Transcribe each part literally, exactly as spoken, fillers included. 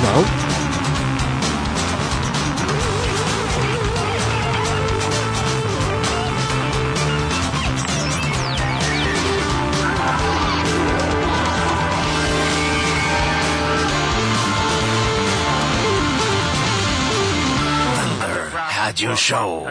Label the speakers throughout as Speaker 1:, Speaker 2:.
Speaker 1: Não?
Speaker 2: Radio Show.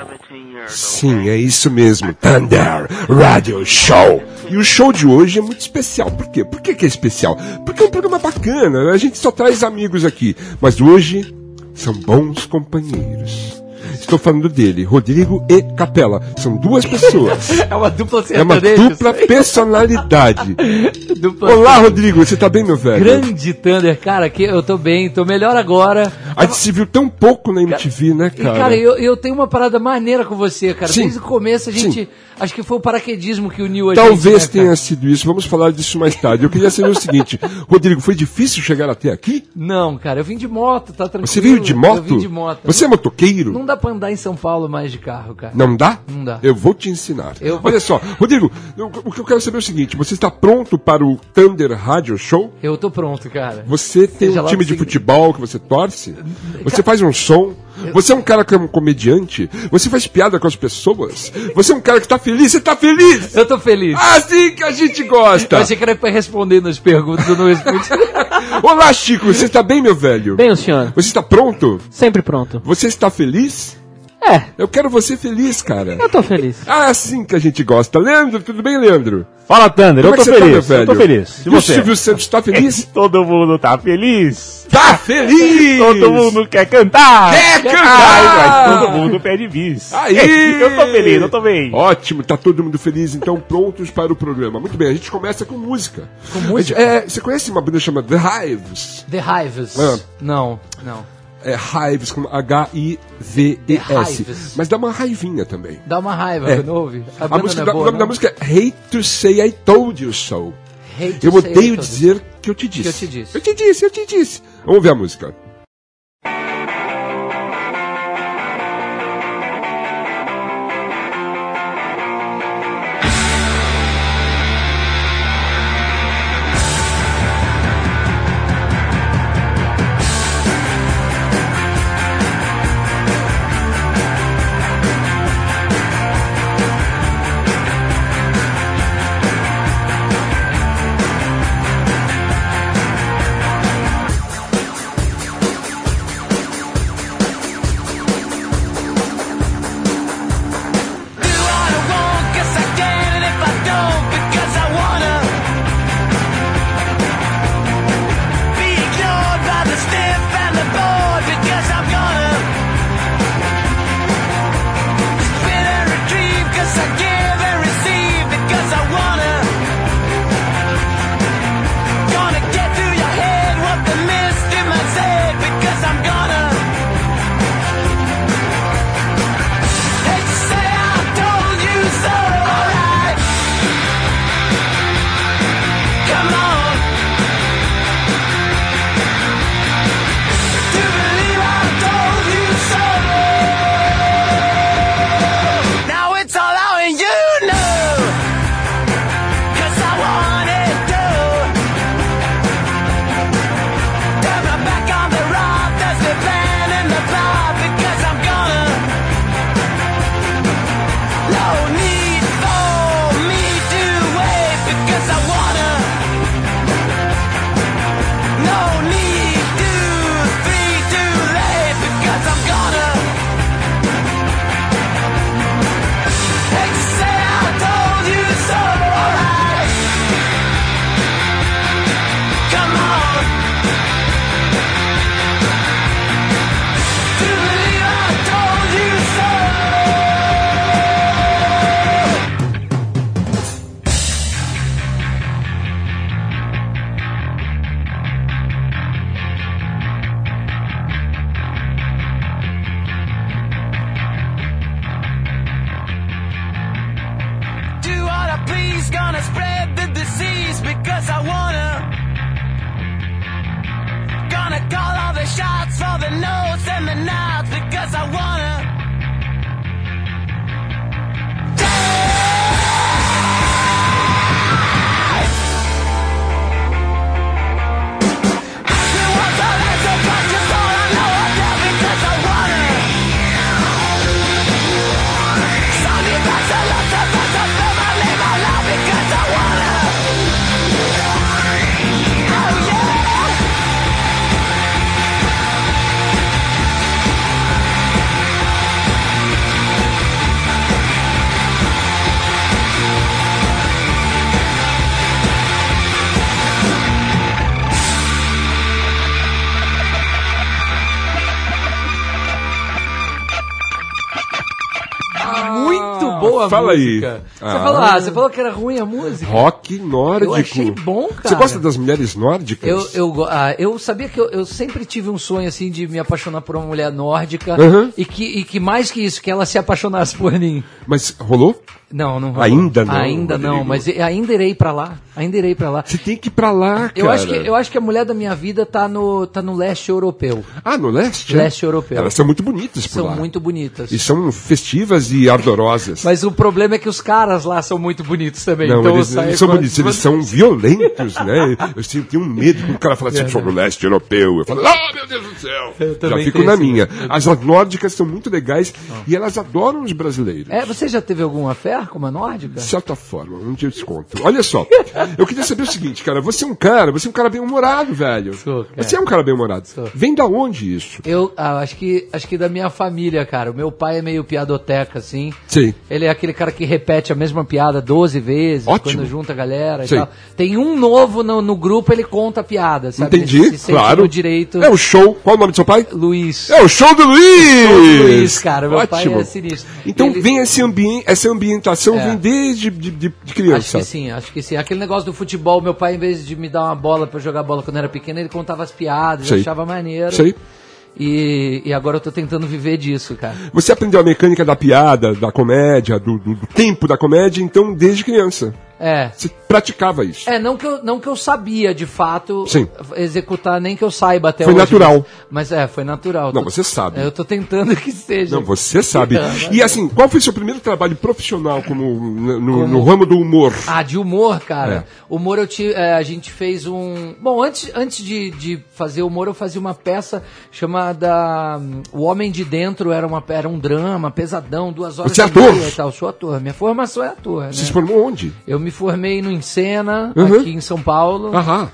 Speaker 1: Sim, é isso mesmo. Thunder Radio Show. E o show de hoje é muito especial. Por quê? Por que que é especial? Porque é um programa bacana, né? A gente só traz amigos aqui. Mas hoje são bons companheiros. Estou falando dele, Rodrigo e Capela. São duas pessoas.
Speaker 3: É uma dupla
Speaker 1: É uma dupla personalidade.
Speaker 3: Dupla
Speaker 1: Olá, Rodrigo. Você tá bem, meu velho?
Speaker 3: Grande Thunder, cara, que eu tô bem, tô melhor agora.
Speaker 1: A gente se viu tão pouco na M T V, né, cara?
Speaker 3: E, cara, eu, eu tenho uma parada maneira com você, cara.
Speaker 1: Sim.
Speaker 3: Desde o começo a gente...
Speaker 1: Sim.
Speaker 3: Acho que foi o paraquedismo que uniu a
Speaker 1: Talvez
Speaker 3: gente, né,
Speaker 1: tenha
Speaker 3: cara?
Speaker 1: sido isso. Vamos falar disso mais tarde. Eu queria saber o seguinte. Rodrigo, foi difícil chegar até aqui?
Speaker 3: Não, cara, eu vim de moto, tá tranquilo.
Speaker 1: Você veio de moto?
Speaker 3: Eu vim de moto.
Speaker 1: Você é motoqueiro?
Speaker 3: Não dá pra andar em São Paulo mais de carro, cara.
Speaker 1: Não dá?
Speaker 3: Não dá.
Speaker 1: Eu vou te ensinar.
Speaker 3: Eu vou-
Speaker 1: Olha só, Rodrigo, eu- o que eu quero saber é o seguinte: você está pronto para o Thunder Radio Show?
Speaker 3: Eu tô pronto, cara.
Speaker 1: Você tem
Speaker 3: Seja
Speaker 1: um
Speaker 3: lá
Speaker 1: time
Speaker 3: o
Speaker 1: de
Speaker 3: que-
Speaker 1: futebol que você torce? Você faz um som? Você é um cara que é um comediante? Você faz piada com as pessoas? Você é um cara que tá feliz? Você tá feliz?
Speaker 3: Eu tô feliz.
Speaker 1: Assim que a gente gosta!
Speaker 3: Eu achei que era pra responder nas perguntas, eu não respondi.
Speaker 1: Olá, Chico, você está bem, meu velho?
Speaker 4: Bem, o senhor?
Speaker 1: Você está pronto?
Speaker 4: Sempre pronto.
Speaker 1: Você está feliz?
Speaker 4: É,
Speaker 1: Eu quero você feliz, cara.
Speaker 4: eu tô feliz.
Speaker 1: Ah, assim que a gente gosta. Leandro, tudo bem, Leandro?
Speaker 5: Fala, Thunder,
Speaker 1: Como
Speaker 5: eu
Speaker 1: é
Speaker 5: tô
Speaker 1: que você tá,
Speaker 5: feliz,
Speaker 1: meu velho?
Speaker 5: eu tô feliz. E
Speaker 1: E o
Speaker 5: você?
Speaker 1: Silvio Santos tá feliz?
Speaker 5: Todo mundo tá feliz.
Speaker 1: Tá feliz!
Speaker 5: Todo mundo quer cantar.
Speaker 1: Quer cantar!
Speaker 5: Ai, mas todo mundo pede bis.
Speaker 1: Aí!
Speaker 5: Eu tô feliz, eu tô bem.
Speaker 1: Ótimo, tá todo mundo feliz, então prontos para o programa. Muito bem, a gente começa com música.
Speaker 3: Com música?
Speaker 1: É, você conhece uma banda chamada The Hives?
Speaker 3: The Hives.
Speaker 1: Ah.
Speaker 3: Não, não.
Speaker 1: É Hives, com H I V E S.
Speaker 3: The Hives.
Speaker 1: Mas dá uma raivinha também.
Speaker 3: Dá uma raiva
Speaker 1: É.
Speaker 3: quando ouve. A,
Speaker 1: A
Speaker 3: banda
Speaker 1: música
Speaker 3: não
Speaker 1: da,
Speaker 3: é boa,
Speaker 1: o nome
Speaker 3: não?
Speaker 1: da música é Hate to Say I Told You So.
Speaker 3: Hate to
Speaker 1: Eu
Speaker 3: say
Speaker 1: odeio
Speaker 3: I told
Speaker 1: dizer que eu te disse.
Speaker 3: Que eu te disse.
Speaker 1: Eu te disse, eu te disse. Vamos ver a música.
Speaker 6: What
Speaker 3: a
Speaker 1: Fala
Speaker 3: música.
Speaker 1: aí.
Speaker 3: Você,
Speaker 1: Ah.
Speaker 3: falou, ah, você falou que era ruim a música.
Speaker 1: Rock nórdico.
Speaker 3: Eu achei bom, cara.
Speaker 1: Você gosta das mulheres nórdicas?
Speaker 3: Eu, eu, go- ah, eu sabia que eu, eu sempre tive um sonho assim de me apaixonar por uma mulher nórdica
Speaker 1: Uhum.
Speaker 3: e, que, e que mais que isso, que ela se apaixonasse por mim.
Speaker 1: Mas rolou?
Speaker 3: Não, não rolou.
Speaker 1: Ainda não,
Speaker 3: Ainda não,
Speaker 1: Rodrigo.
Speaker 3: mas eu- ainda irei pra lá. Ainda irei pra lá.
Speaker 1: Você tem que ir pra lá, cara.
Speaker 3: Eu acho, que, eu acho que a mulher da minha vida tá no, tá no leste europeu.
Speaker 1: Ah, no leste?
Speaker 3: Leste europeu.
Speaker 1: Elas são muito bonitas por
Speaker 3: São
Speaker 1: lá.
Speaker 3: muito bonitas.
Speaker 1: E são festivas e ardorosas.
Speaker 3: Mas o problema é que os caras lá são muito bonitos também.
Speaker 1: Não,
Speaker 3: então
Speaker 1: eles,
Speaker 3: eu saio
Speaker 1: eles são
Speaker 3: com-
Speaker 1: bonitos, eles são violentos, né? Eu sempre tenho um medo quando o cara fala assim, sou do leste europeu. Eu falo, ah, meu Deus do céu!
Speaker 3: Eu
Speaker 1: Já
Speaker 3: também
Speaker 1: fico
Speaker 3: tenho
Speaker 1: na
Speaker 3: esse
Speaker 1: minha.
Speaker 3: medo.
Speaker 1: As nórdicas são muito legais e elas adoram os brasileiros.
Speaker 3: É, você já teve alguma fé com uma nórdica?
Speaker 1: De certa forma, um dia eu te conto. Olha só, eu queria saber o seguinte, cara, você é um cara, você é um cara bem-humorado, velho.
Speaker 3: Sou, cara.
Speaker 1: Você é um cara bem-humorado.
Speaker 3: Sou.
Speaker 1: Vem da onde isso?
Speaker 3: Eu ah, acho que acho que da minha família, cara. O meu pai é meio piadoteca, assim.
Speaker 1: Sim.
Speaker 3: Ele é aquele cara que repete a mesma piada doze vezes
Speaker 1: Ótimo.
Speaker 3: quando junta a galera e
Speaker 1: Sim.
Speaker 3: tal. Tem um novo no, no grupo, ele conta a piada, sabe?
Speaker 1: Entendi,
Speaker 3: Ele se sente
Speaker 1: claro.
Speaker 3: no direito.
Speaker 1: É o show. Qual o nome do seu pai?
Speaker 3: Luiz.
Speaker 1: É o show do Luiz!
Speaker 3: Show do Luiz, cara. Meu pai
Speaker 1: Ótimo.
Speaker 3: é sinistro.
Speaker 1: Então
Speaker 3: Ele-
Speaker 1: vem esse ambiente, essa ambientação
Speaker 3: É.
Speaker 1: vem desde de, de, de
Speaker 3: Acho
Speaker 1: criança.
Speaker 3: que sim, acho que sim. Aquele negócio do futebol, meu pai, em vez de me dar uma bola pra eu jogar bola quando eu era pequeno, ele contava as piadas, eu
Speaker 1: Sei.
Speaker 3: achava maneiro.
Speaker 1: Sei.
Speaker 3: E, e agora eu tô tentando viver disso, cara.
Speaker 1: Você aprendeu a mecânica da piada, da comédia, do, do- do tempo da comédia, então desde criança.
Speaker 3: É.
Speaker 1: Você praticava isso.
Speaker 3: É, não que, eu, não que eu sabia, de fato,
Speaker 1: Sim.
Speaker 3: executar, nem que eu saiba até
Speaker 1: Foi
Speaker 3: hoje.
Speaker 1: natural.
Speaker 3: Mas, mas é, foi natural.
Speaker 1: Não,
Speaker 3: Tô-
Speaker 1: você sabe.
Speaker 3: Eu tô tentando que seja.
Speaker 1: Não, você sabe.
Speaker 3: Não, mas-
Speaker 1: E assim, qual foi o seu primeiro trabalho profissional como, no, no-
Speaker 3: Como-
Speaker 1: no ramo do humor?
Speaker 3: Ah, de humor, cara.
Speaker 1: É.
Speaker 3: Humor eu tive, é, a gente fez um. Bom, antes, antes de, de fazer humor, eu fazia uma peça chamada hum, O Homem de Dentro, era, uma, era um drama, pesadão, duas horas
Speaker 1: Você é
Speaker 3: e
Speaker 1: ator?
Speaker 3: meia e tal. Sou ator. Minha formação é ator, né?
Speaker 1: Você se formou onde?
Speaker 3: Eu me formei no Encena,
Speaker 1: Uhum.
Speaker 3: aqui em São Paulo.
Speaker 1: Aham.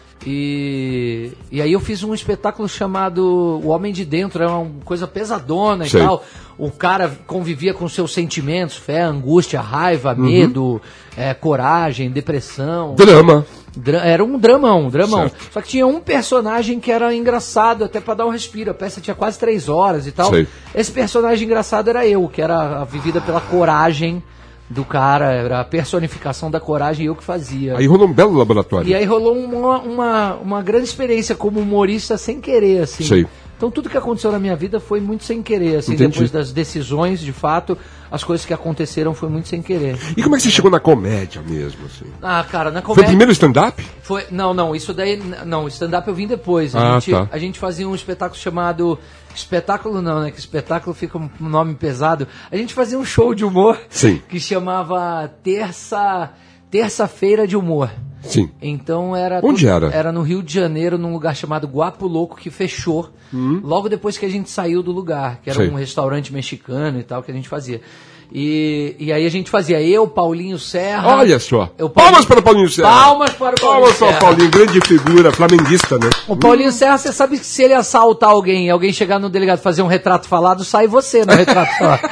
Speaker 3: E, e aí eu fiz um espetáculo chamado O Homem de Dentro, era uma coisa pesadona e
Speaker 1: Sei.
Speaker 3: tal. O cara convivia com seus sentimentos, fé, angústia, raiva,
Speaker 1: Uhum.
Speaker 3: medo, é, coragem, depressão.
Speaker 1: Drama.
Speaker 3: Dra- Era um dramão, um dramão.
Speaker 1: Certo.
Speaker 3: Só que tinha um personagem que era engraçado, até pra dar um respiro. A peça tinha quase três horas e tal.
Speaker 1: Sei.
Speaker 3: Esse personagem engraçado era eu, que era a vivida pela coragem do cara, era a personificação da coragem e eu que fazia.
Speaker 1: Aí rolou um belo laboratório.
Speaker 3: E aí rolou uma, uma, uma grande experiência como humorista sem querer, assim.
Speaker 1: Sei.
Speaker 3: Então tudo que aconteceu na minha vida foi muito sem querer, assim,
Speaker 1: Entendi.
Speaker 3: depois das decisões, de fato, as coisas que aconteceram foi muito sem querer.
Speaker 1: E como é que você chegou na comédia mesmo? Assim?
Speaker 3: Ah, cara, na
Speaker 1: Foi o
Speaker 3: comédia...
Speaker 1: primeiro stand-up?
Speaker 3: Foi, não, não, isso daí, não, stand-up eu vim depois. A,
Speaker 1: Ah,
Speaker 3: gente,
Speaker 1: tá.
Speaker 3: a gente fazia um espetáculo chamado, espetáculo não, né, que espetáculo fica um nome pesado. A gente fazia um show de humor
Speaker 1: Sim.
Speaker 3: que chamava Terça, Terça-feira de Humor.
Speaker 1: Sim.
Speaker 3: Então era...
Speaker 1: Onde
Speaker 3: tudo-
Speaker 1: era?
Speaker 3: Era no Rio de Janeiro, num lugar chamado Guapo Louco, que fechou logo depois que a gente saiu do lugar, que era
Speaker 1: Sei.
Speaker 3: um restaurante mexicano e tal, que a gente fazia. E, e aí a gente fazia eu, Paulinho Serra...
Speaker 1: Olha só.
Speaker 3: Eu,
Speaker 1: Palmas para o Paulinho Serra.
Speaker 3: Palmas para o Paulinho
Speaker 1: Palmas para o
Speaker 3: Serra.
Speaker 1: Paulinho, grande figura, flamenguista, né?
Speaker 3: O Paulinho Serra, você sabe que se ele assaltar alguém e alguém chegar no delegado fazer um retrato falado, sai você no retrato falado.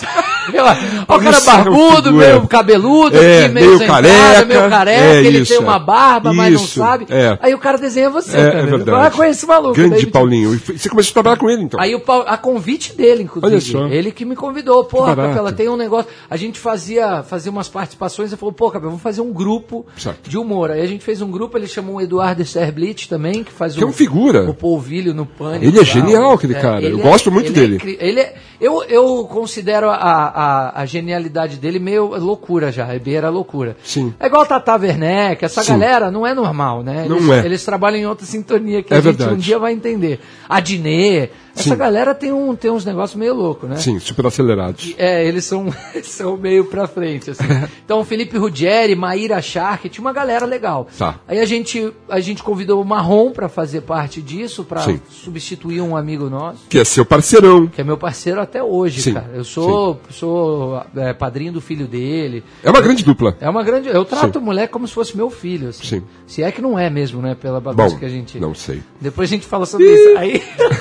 Speaker 3: Ó, o cara
Speaker 1: Serra é uma
Speaker 3: barbudo,
Speaker 1: figura.
Speaker 3: meio cabeludo,
Speaker 1: É,
Speaker 3: aqui, meio,
Speaker 1: meio
Speaker 3: centrado,
Speaker 1: careca,
Speaker 3: meio careca,
Speaker 1: é
Speaker 3: ele
Speaker 1: isso,
Speaker 3: tem uma barba, mas não
Speaker 1: isso,
Speaker 3: sabe.
Speaker 1: é.
Speaker 3: Aí o cara desenha você,
Speaker 1: É, é
Speaker 3: cara.
Speaker 1: verdade.
Speaker 3: Ah, conhece esse maluco.
Speaker 1: Grande
Speaker 3: Daí,
Speaker 1: Paulinho. E foi- você começou a trabalhar com ele, então?
Speaker 3: Aí o Pau- a convite dele, inclusive.
Speaker 1: Olha só.
Speaker 3: Ele que me convidou. Porra,
Speaker 1: barato.
Speaker 3: Capela, tem um negócio. A gente fazia, fazia umas participações e falou, pô, Capela, vamos fazer um grupo
Speaker 1: Certo.
Speaker 3: de humor. Aí a gente fez um grupo, ele chamou o Eduardo Sterblitz também, que faz
Speaker 1: Que é
Speaker 3: o,
Speaker 1: um figura.
Speaker 3: o Polvilho no Pânico.
Speaker 1: Ele é
Speaker 3: lá.
Speaker 1: genial, aquele cara. Eu
Speaker 3: ele
Speaker 1: gosto muito
Speaker 3: ele
Speaker 1: dele.
Speaker 3: É incri- ele é, eu, eu considero a, a, a genialidade dele meio loucura já, é beira loucura.
Speaker 1: Sim.
Speaker 3: É igual a Tata Werneck, essa
Speaker 1: Sim.
Speaker 3: galera não é normal, né?
Speaker 1: Não
Speaker 3: Eles,
Speaker 1: é.
Speaker 3: eles trabalham em outra sintonia que
Speaker 1: É
Speaker 3: a gente
Speaker 1: verdade.
Speaker 3: um dia vai entender. A Dinê, essa
Speaker 1: Sim.
Speaker 3: galera tem, um, tem uns negócios meio loucos, né?
Speaker 1: Sim, super acelerados.
Speaker 3: É, eles são, são meio pra frente, assim. Então, o Felipe Ruggeri, Maíra Shark, tinha uma galera legal.
Speaker 1: Tá.
Speaker 3: Aí a gente, a gente convidou o Marrom pra fazer parte disso, pra
Speaker 1: Sim.
Speaker 3: substituir um amigo nosso,
Speaker 1: Que é seu parceirão.
Speaker 3: que é meu parceiro até hoje,
Speaker 1: Sim,
Speaker 3: cara. Eu sou, sou é, padrinho do filho dele.
Speaker 1: É uma grande dupla.
Speaker 3: É uma grande... Eu trato
Speaker 1: Sim.
Speaker 3: o moleque como se fosse meu filho, assim.
Speaker 1: Sim.
Speaker 3: Se é que não é mesmo, né? Pela bagunça
Speaker 1: Bom,
Speaker 3: que a gente...
Speaker 1: não sei.
Speaker 3: Depois a gente fala sobre isso. Aí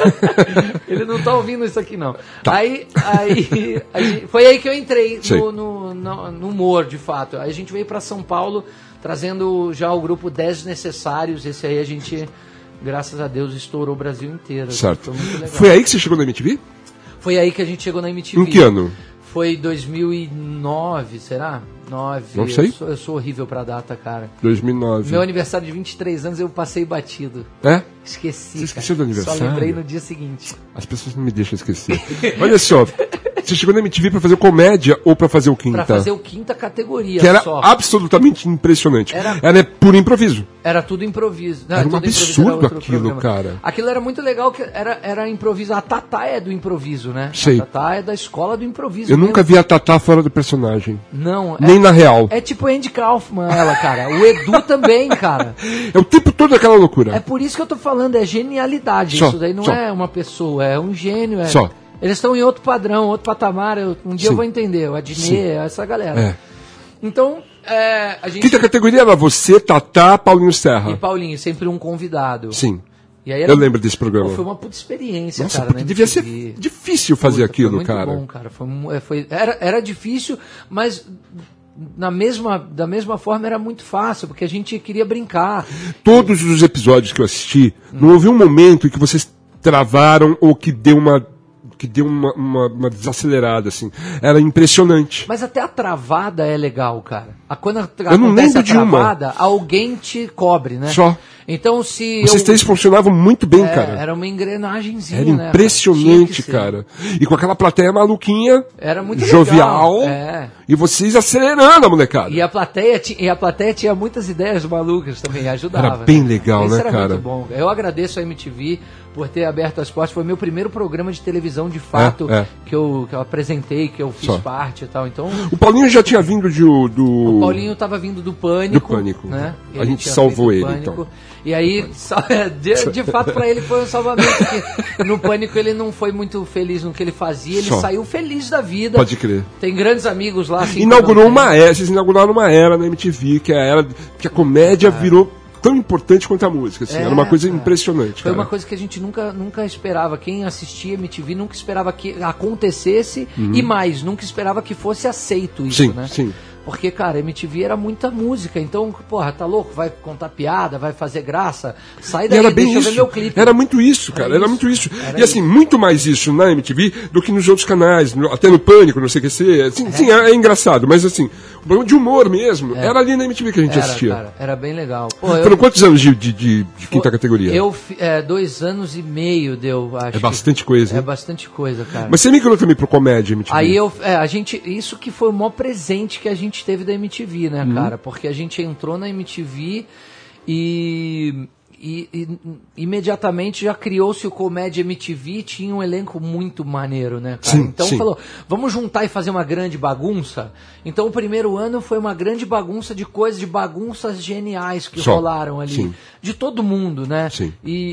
Speaker 3: ele não tá ouvindo isso aqui, não.
Speaker 1: Tá.
Speaker 3: Aí, aí, aí- foi aí que eu entrei
Speaker 1: Sei.
Speaker 3: no, no, no- no humor, de fato. Aí a gente veio pra São Paulo trazendo já o grupo dez Necessários. Esse aí a gente, graças a Deus, estourou o Brasil inteiro.
Speaker 1: Certo.
Speaker 3: Foi muito legal.
Speaker 1: Foi aí que você chegou na M T V?
Speaker 3: Foi aí que a gente chegou na M T V.
Speaker 1: Em que ano?
Speaker 3: Foi dois mil e nove, será? nove.
Speaker 1: Não sei.
Speaker 3: Eu sou, eu sou horrível pra data, cara.
Speaker 1: dois mil e nove.
Speaker 3: Meu aniversário de vinte e três anos eu passei batido.
Speaker 1: É?
Speaker 3: Esqueci.
Speaker 1: Você esqueceu do aniversário?
Speaker 3: Só lembrei no dia seguinte.
Speaker 1: As pessoas não me deixam esquecer. Olha só, você chegou na M T V pra fazer comédia ou pra fazer o quinta?
Speaker 3: Pra fazer o quinta categoria
Speaker 1: que era
Speaker 3: só.
Speaker 1: absolutamente impressionante.
Speaker 3: Era-
Speaker 1: Era por improviso.
Speaker 3: Era tudo improviso. Não,
Speaker 1: Era um
Speaker 3: tudo improviso,
Speaker 1: absurdo
Speaker 3: era outro
Speaker 1: aquilo,
Speaker 3: programa.
Speaker 1: cara.
Speaker 3: Aquilo era muito legal, que era, era improviso. A Tatá é do improviso, né?
Speaker 1: Sei.
Speaker 3: A Tatá é da escola do improviso.
Speaker 1: Eu
Speaker 3: mesmo.
Speaker 1: nunca vi a Tatá fora do personagem.
Speaker 3: Não,
Speaker 1: Nem
Speaker 3: é,
Speaker 1: na real.
Speaker 3: é tipo Andy Kaufman, ela, cara. O Edu também, cara.
Speaker 1: É o tempo todo aquela loucura.
Speaker 3: É por isso que eu tô falando, é genialidade.
Speaker 1: Só,
Speaker 3: Isso daí não
Speaker 1: só.
Speaker 3: é uma pessoa, é um gênio. É...
Speaker 1: Só.
Speaker 3: Eles estão em outro padrão, outro patamar. eu- um dia
Speaker 1: Sim.
Speaker 3: eu vou entender. O Adnet,
Speaker 1: Sim.
Speaker 3: essa galera.
Speaker 1: É.
Speaker 3: Então, é, a gente.
Speaker 1: Quinta categoria era você, Tatá, Paulinho
Speaker 3: E
Speaker 1: Serra.
Speaker 3: Paulinho, sempre um convidado.
Speaker 1: Sim.
Speaker 3: E aí
Speaker 1: Eu lembro desse programa.
Speaker 3: Pô, foi uma puta experiência,
Speaker 1: Nossa,
Speaker 3: cara.
Speaker 1: porque
Speaker 3: na
Speaker 1: devia ser
Speaker 3: M T V.
Speaker 1: difícil fazer
Speaker 3: Puta,
Speaker 1: aquilo,
Speaker 3: foi muito
Speaker 1: cara.
Speaker 3: bom, cara. Foi, mu- é, foi- era, era difícil, mas na mesma, da mesma forma era muito fácil, porque a gente queria brincar.
Speaker 1: Todos os episódios que eu assisti, não houve um momento em que vocês travaram ou que deu uma que deu uma, uma, uma desacelerada, assim. Era impressionante.
Speaker 3: Mas até a travada é legal, cara. A, quando a,
Speaker 1: Eu não
Speaker 3: acontece
Speaker 1: lembro
Speaker 3: a
Speaker 1: de uma.
Speaker 3: travada, alguém te cobre, né?
Speaker 1: Só.
Speaker 3: Então se
Speaker 1: Vocês
Speaker 3: eu,
Speaker 1: três funcionavam muito bem,
Speaker 3: é,
Speaker 1: cara.
Speaker 3: era uma engrenagemzinha,
Speaker 1: Era
Speaker 3: né? Tinha
Speaker 1: impressionante,
Speaker 3: que ser.
Speaker 1: cara. E com aquela plateia maluquinha,
Speaker 3: Era muito
Speaker 1: jovial,
Speaker 3: legal. É.
Speaker 1: e vocês acelerando a molecada.
Speaker 3: E a plateia, ti- e a plateia tinha muitas ideias malucas também, ajudava.
Speaker 1: Era bem
Speaker 3: né?
Speaker 1: legal,
Speaker 3: Isso
Speaker 1: né,
Speaker 3: era
Speaker 1: cara?
Speaker 3: muito bom. Eu agradeço a M T V por ter aberto as portas. Foi meu primeiro programa de televisão, de fato,
Speaker 1: É, é.
Speaker 3: Que, eu, que eu apresentei, que eu fiz
Speaker 1: Só.
Speaker 3: parte e tal. Então,
Speaker 1: O Paulinho já tinha vindo de, o- do...
Speaker 3: o Paulinho tava vindo do Pânico.
Speaker 1: Do Pânico.
Speaker 3: Né?
Speaker 1: A gente
Speaker 3: tinha
Speaker 1: salvou
Speaker 3: feito
Speaker 1: ele,
Speaker 3: Pânico.
Speaker 1: então.
Speaker 3: E aí, só- de, de fato, pra ele foi um salvamento. Porque no Pânico ele não foi muito feliz no que ele fazia. Ele
Speaker 1: Só.
Speaker 3: saiu feliz da vida.
Speaker 1: Pode crer.
Speaker 3: Tem grandes amigos lá. Assim,
Speaker 1: Inaugurou
Speaker 3: que eu não
Speaker 1: uma era, vocês inauguraram uma era na M T V, que é a era que a comédia virou tão importante quanto a música, assim.
Speaker 3: É,
Speaker 1: Era uma coisa
Speaker 3: cara.
Speaker 1: impressionante,
Speaker 3: Foi
Speaker 1: cara.
Speaker 3: uma coisa que a gente nunca, nunca esperava. Quem assistia M T V nunca esperava que acontecesse e mais, nunca esperava que fosse aceito isso,
Speaker 1: Sim,
Speaker 3: né?
Speaker 1: sim.
Speaker 3: Porque, cara, M T V era muita música. Então, porra, tá louco? Vai contar piada, vai fazer graça? Sai
Speaker 1: E
Speaker 3: daí,
Speaker 1: era bem
Speaker 3: deixa eu ver
Speaker 1: isso.
Speaker 3: meu clipe.
Speaker 1: Era muito isso, cara.
Speaker 3: Era
Speaker 1: Era,
Speaker 3: isso.
Speaker 1: muito isso.
Speaker 3: Era
Speaker 1: e assim, muito mais isso na M T V do que nos outros canais. no- até no Pânico, não sei o que ser. Assim, Sim, é, é engraçado, mas assim, o programa de humor mesmo, era ali na M T V que a gente
Speaker 3: Era,
Speaker 1: assistia.
Speaker 3: cara, era bem legal. Pô, eu,
Speaker 1: Foram quantos anos de, de, de- de quinta categoria?
Speaker 3: eu fi- é, dois anos e meio deu, acho.
Speaker 1: É bastante coisa,
Speaker 3: É
Speaker 1: hein?
Speaker 3: bastante coisa, cara.
Speaker 1: Mas você migrou também pro comédia, M T V.
Speaker 3: Aí eu, é, a gente, isso que foi o maior presente que a gente teve da M T V, né,
Speaker 1: Uhum.
Speaker 3: cara? Porque a gente entrou na M T V e, e, e imediatamente já criou-se o Comédia M T V, tinha um elenco muito maneiro, né, cara?
Speaker 1: Sim,
Speaker 3: então
Speaker 1: sim.
Speaker 3: falou, vamos juntar e fazer uma grande bagunça? Então o primeiro ano foi uma grande bagunça de coisas, de bagunças geniais que
Speaker 1: Só,
Speaker 3: rolaram ali.
Speaker 1: sim.
Speaker 3: De todo mundo, né?
Speaker 1: Sim.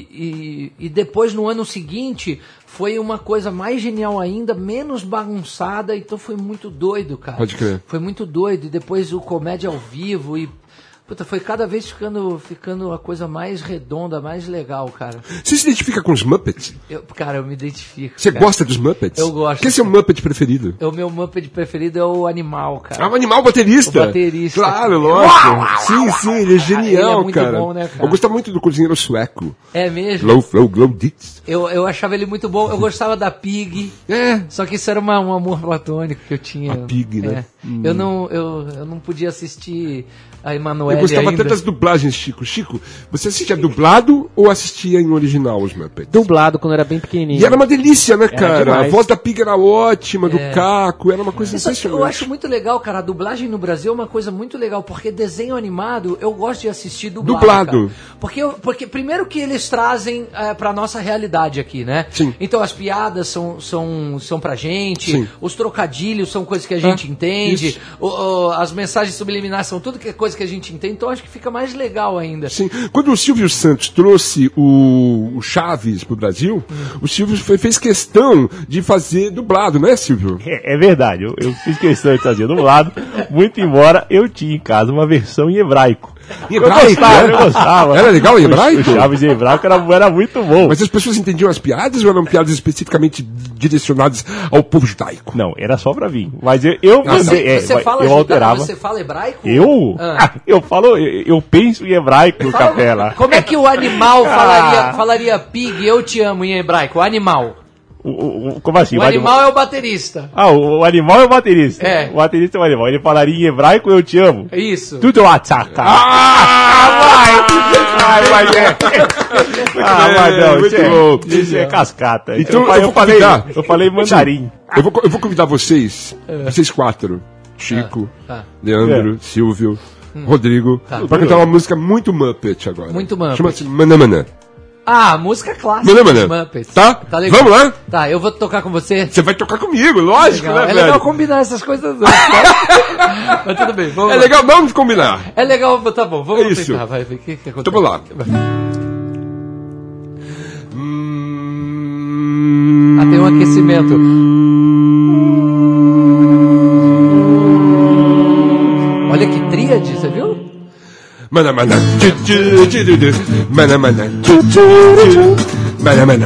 Speaker 3: E, e, e depois, no ano seguinte, foi uma coisa mais genial ainda, menos bagunçada, então foi muito doido, cara.
Speaker 1: Pode crer.
Speaker 3: Foi muito doido. E depois o comédia ao vivo e. Puta, foi cada vez ficando, ficando a coisa mais redonda, mais legal, cara.
Speaker 1: Você se identifica com os Muppets?
Speaker 3: Eu, cara, eu me identifico.
Speaker 1: Você
Speaker 3: cara.
Speaker 1: gosta dos Muppets?
Speaker 3: Eu gosto.
Speaker 1: Quem é seu Muppet preferido?
Speaker 3: O meu Muppet preferido é o Animal, cara.
Speaker 1: Ah, o animal baterista.
Speaker 3: O baterista.
Speaker 1: Claro, lógico. Sim, sim, ele é genial,
Speaker 3: Ele é muito
Speaker 1: cara.
Speaker 3: bom, né, cara?
Speaker 1: Eu gostava muito do cozinheiro sueco.
Speaker 3: É mesmo?
Speaker 1: Glow, Flow, Glow Dix.
Speaker 3: Eu, eu achava ele muito bom. Eu gostava da Pig.
Speaker 1: É.
Speaker 3: Só que isso era uma, um amor platônico que eu tinha.
Speaker 1: A Pig, né?
Speaker 3: É. Eu, não, eu, eu não podia assistir a Emanuele
Speaker 1: Eu gostava
Speaker 3: ainda.
Speaker 1: até das dublagens, Chico. Chico, você assistia dublado ou assistia em original os Muppets?
Speaker 2: Dublado quando era bem pequenininho.
Speaker 1: E era uma delícia, né, cara?
Speaker 2: demais.
Speaker 1: A voz da Pig era ótima, do
Speaker 3: É.
Speaker 1: Caco, era uma coisa
Speaker 3: Isso, eu
Speaker 1: impressionante.
Speaker 3: acho muito legal, cara. A dublagem no Brasil é uma coisa muito legal, porque desenho animado eu gosto de assistir dublado.
Speaker 1: Dublado.
Speaker 3: cara. Porque, eu- porque primeiro que eles trazem é, pra nossa realidade aqui, né?
Speaker 1: Sim.
Speaker 3: Então as piadas são, são, são pra gente,
Speaker 1: Sim.
Speaker 3: os trocadilhos são coisas que a gente
Speaker 1: Ah,
Speaker 3: entende,
Speaker 1: isso.
Speaker 3: o- o- as mensagens subliminares são tudo que é coisa que a gente entende, então acho que fica mais legal ainda.
Speaker 1: Sim. Quando o Silvio Santos trouxe o, o Chaves pro Brasil, o Silvio foi- fez questão de fazer dublado, não é, Silvio?
Speaker 5: É, é verdade, eu, eu fiz questão de fazer dublado, muito embora eu tinha em casa uma versão em hebraico.
Speaker 1: Em hebraico,
Speaker 5: eu gostava,
Speaker 1: né?
Speaker 5: eu gostava.
Speaker 1: Era legal em
Speaker 5: O-
Speaker 1: hebraico?
Speaker 5: O Chaves em hebraico era, era muito bom.
Speaker 1: Mas as pessoas entendiam as piadas ou eram piadas especificamente direcionadas ao povo judaico?
Speaker 5: Não, era só pra vir. Mas eu, eu,
Speaker 1: Nossa,
Speaker 3: Você,
Speaker 5: é,
Speaker 3: você
Speaker 5: eu
Speaker 3: fala
Speaker 5: alterava.
Speaker 3: judaico, você fala hebraico?
Speaker 5: Eu?
Speaker 3: Ah.
Speaker 5: Ah, eu falo, eu, eu penso em hebraico,
Speaker 3: Fala-
Speaker 5: Capela.
Speaker 3: Como é que o animal falaria,
Speaker 5: Ah.
Speaker 3: falaria pig, eu te amo em hebraico? O animal.
Speaker 5: O, o, o, como assim?
Speaker 3: O, o animal anima... é o baterista.
Speaker 5: Ah, o, o animal é o baterista.
Speaker 3: É.
Speaker 5: O baterista é o animal. Ele falaria em hebraico, eu te amo.
Speaker 3: Isso.
Speaker 5: Tudo atzaca. Ah, vai! Vai, vai, é. Ah, mas não, isso é, isso é cascata.
Speaker 1: Então,
Speaker 5: eu,
Speaker 1: eu,
Speaker 5: eu, falei, eu falei mandarim.
Speaker 1: Eu vou, eu vou convidar vocês, é. vocês quatro, Chico, ah. Ah. Leandro, é. Silvio, hum. Rodrigo, tá. pra cantar uma música muito Muppet agora.
Speaker 3: Muito Muppet.
Speaker 1: Chama-se Manamana.
Speaker 3: Ah, música clássica
Speaker 1: Mané,
Speaker 3: dos
Speaker 1: mané.
Speaker 3: Muppets.
Speaker 1: Tá?
Speaker 3: Tá legal.
Speaker 1: Vamos lá?
Speaker 3: Tá, eu vou tocar com você.
Speaker 1: Você vai tocar comigo, lógico,
Speaker 3: legal.
Speaker 1: né,
Speaker 3: É
Speaker 1: velho?
Speaker 3: legal combinar essas coisas antes, tá? Mas tudo bem, vamos
Speaker 1: É
Speaker 3: lá.
Speaker 1: legal não de combinar.
Speaker 3: É legal, tá bom, vamos
Speaker 1: é isso.
Speaker 3: tentar. Vai, o que, que acontece?
Speaker 1: Então vamos lá.
Speaker 3: Ah, tem um aquecimento. Olha que tríade, você viu?
Speaker 1: Mana mana, mana mana, mana mana,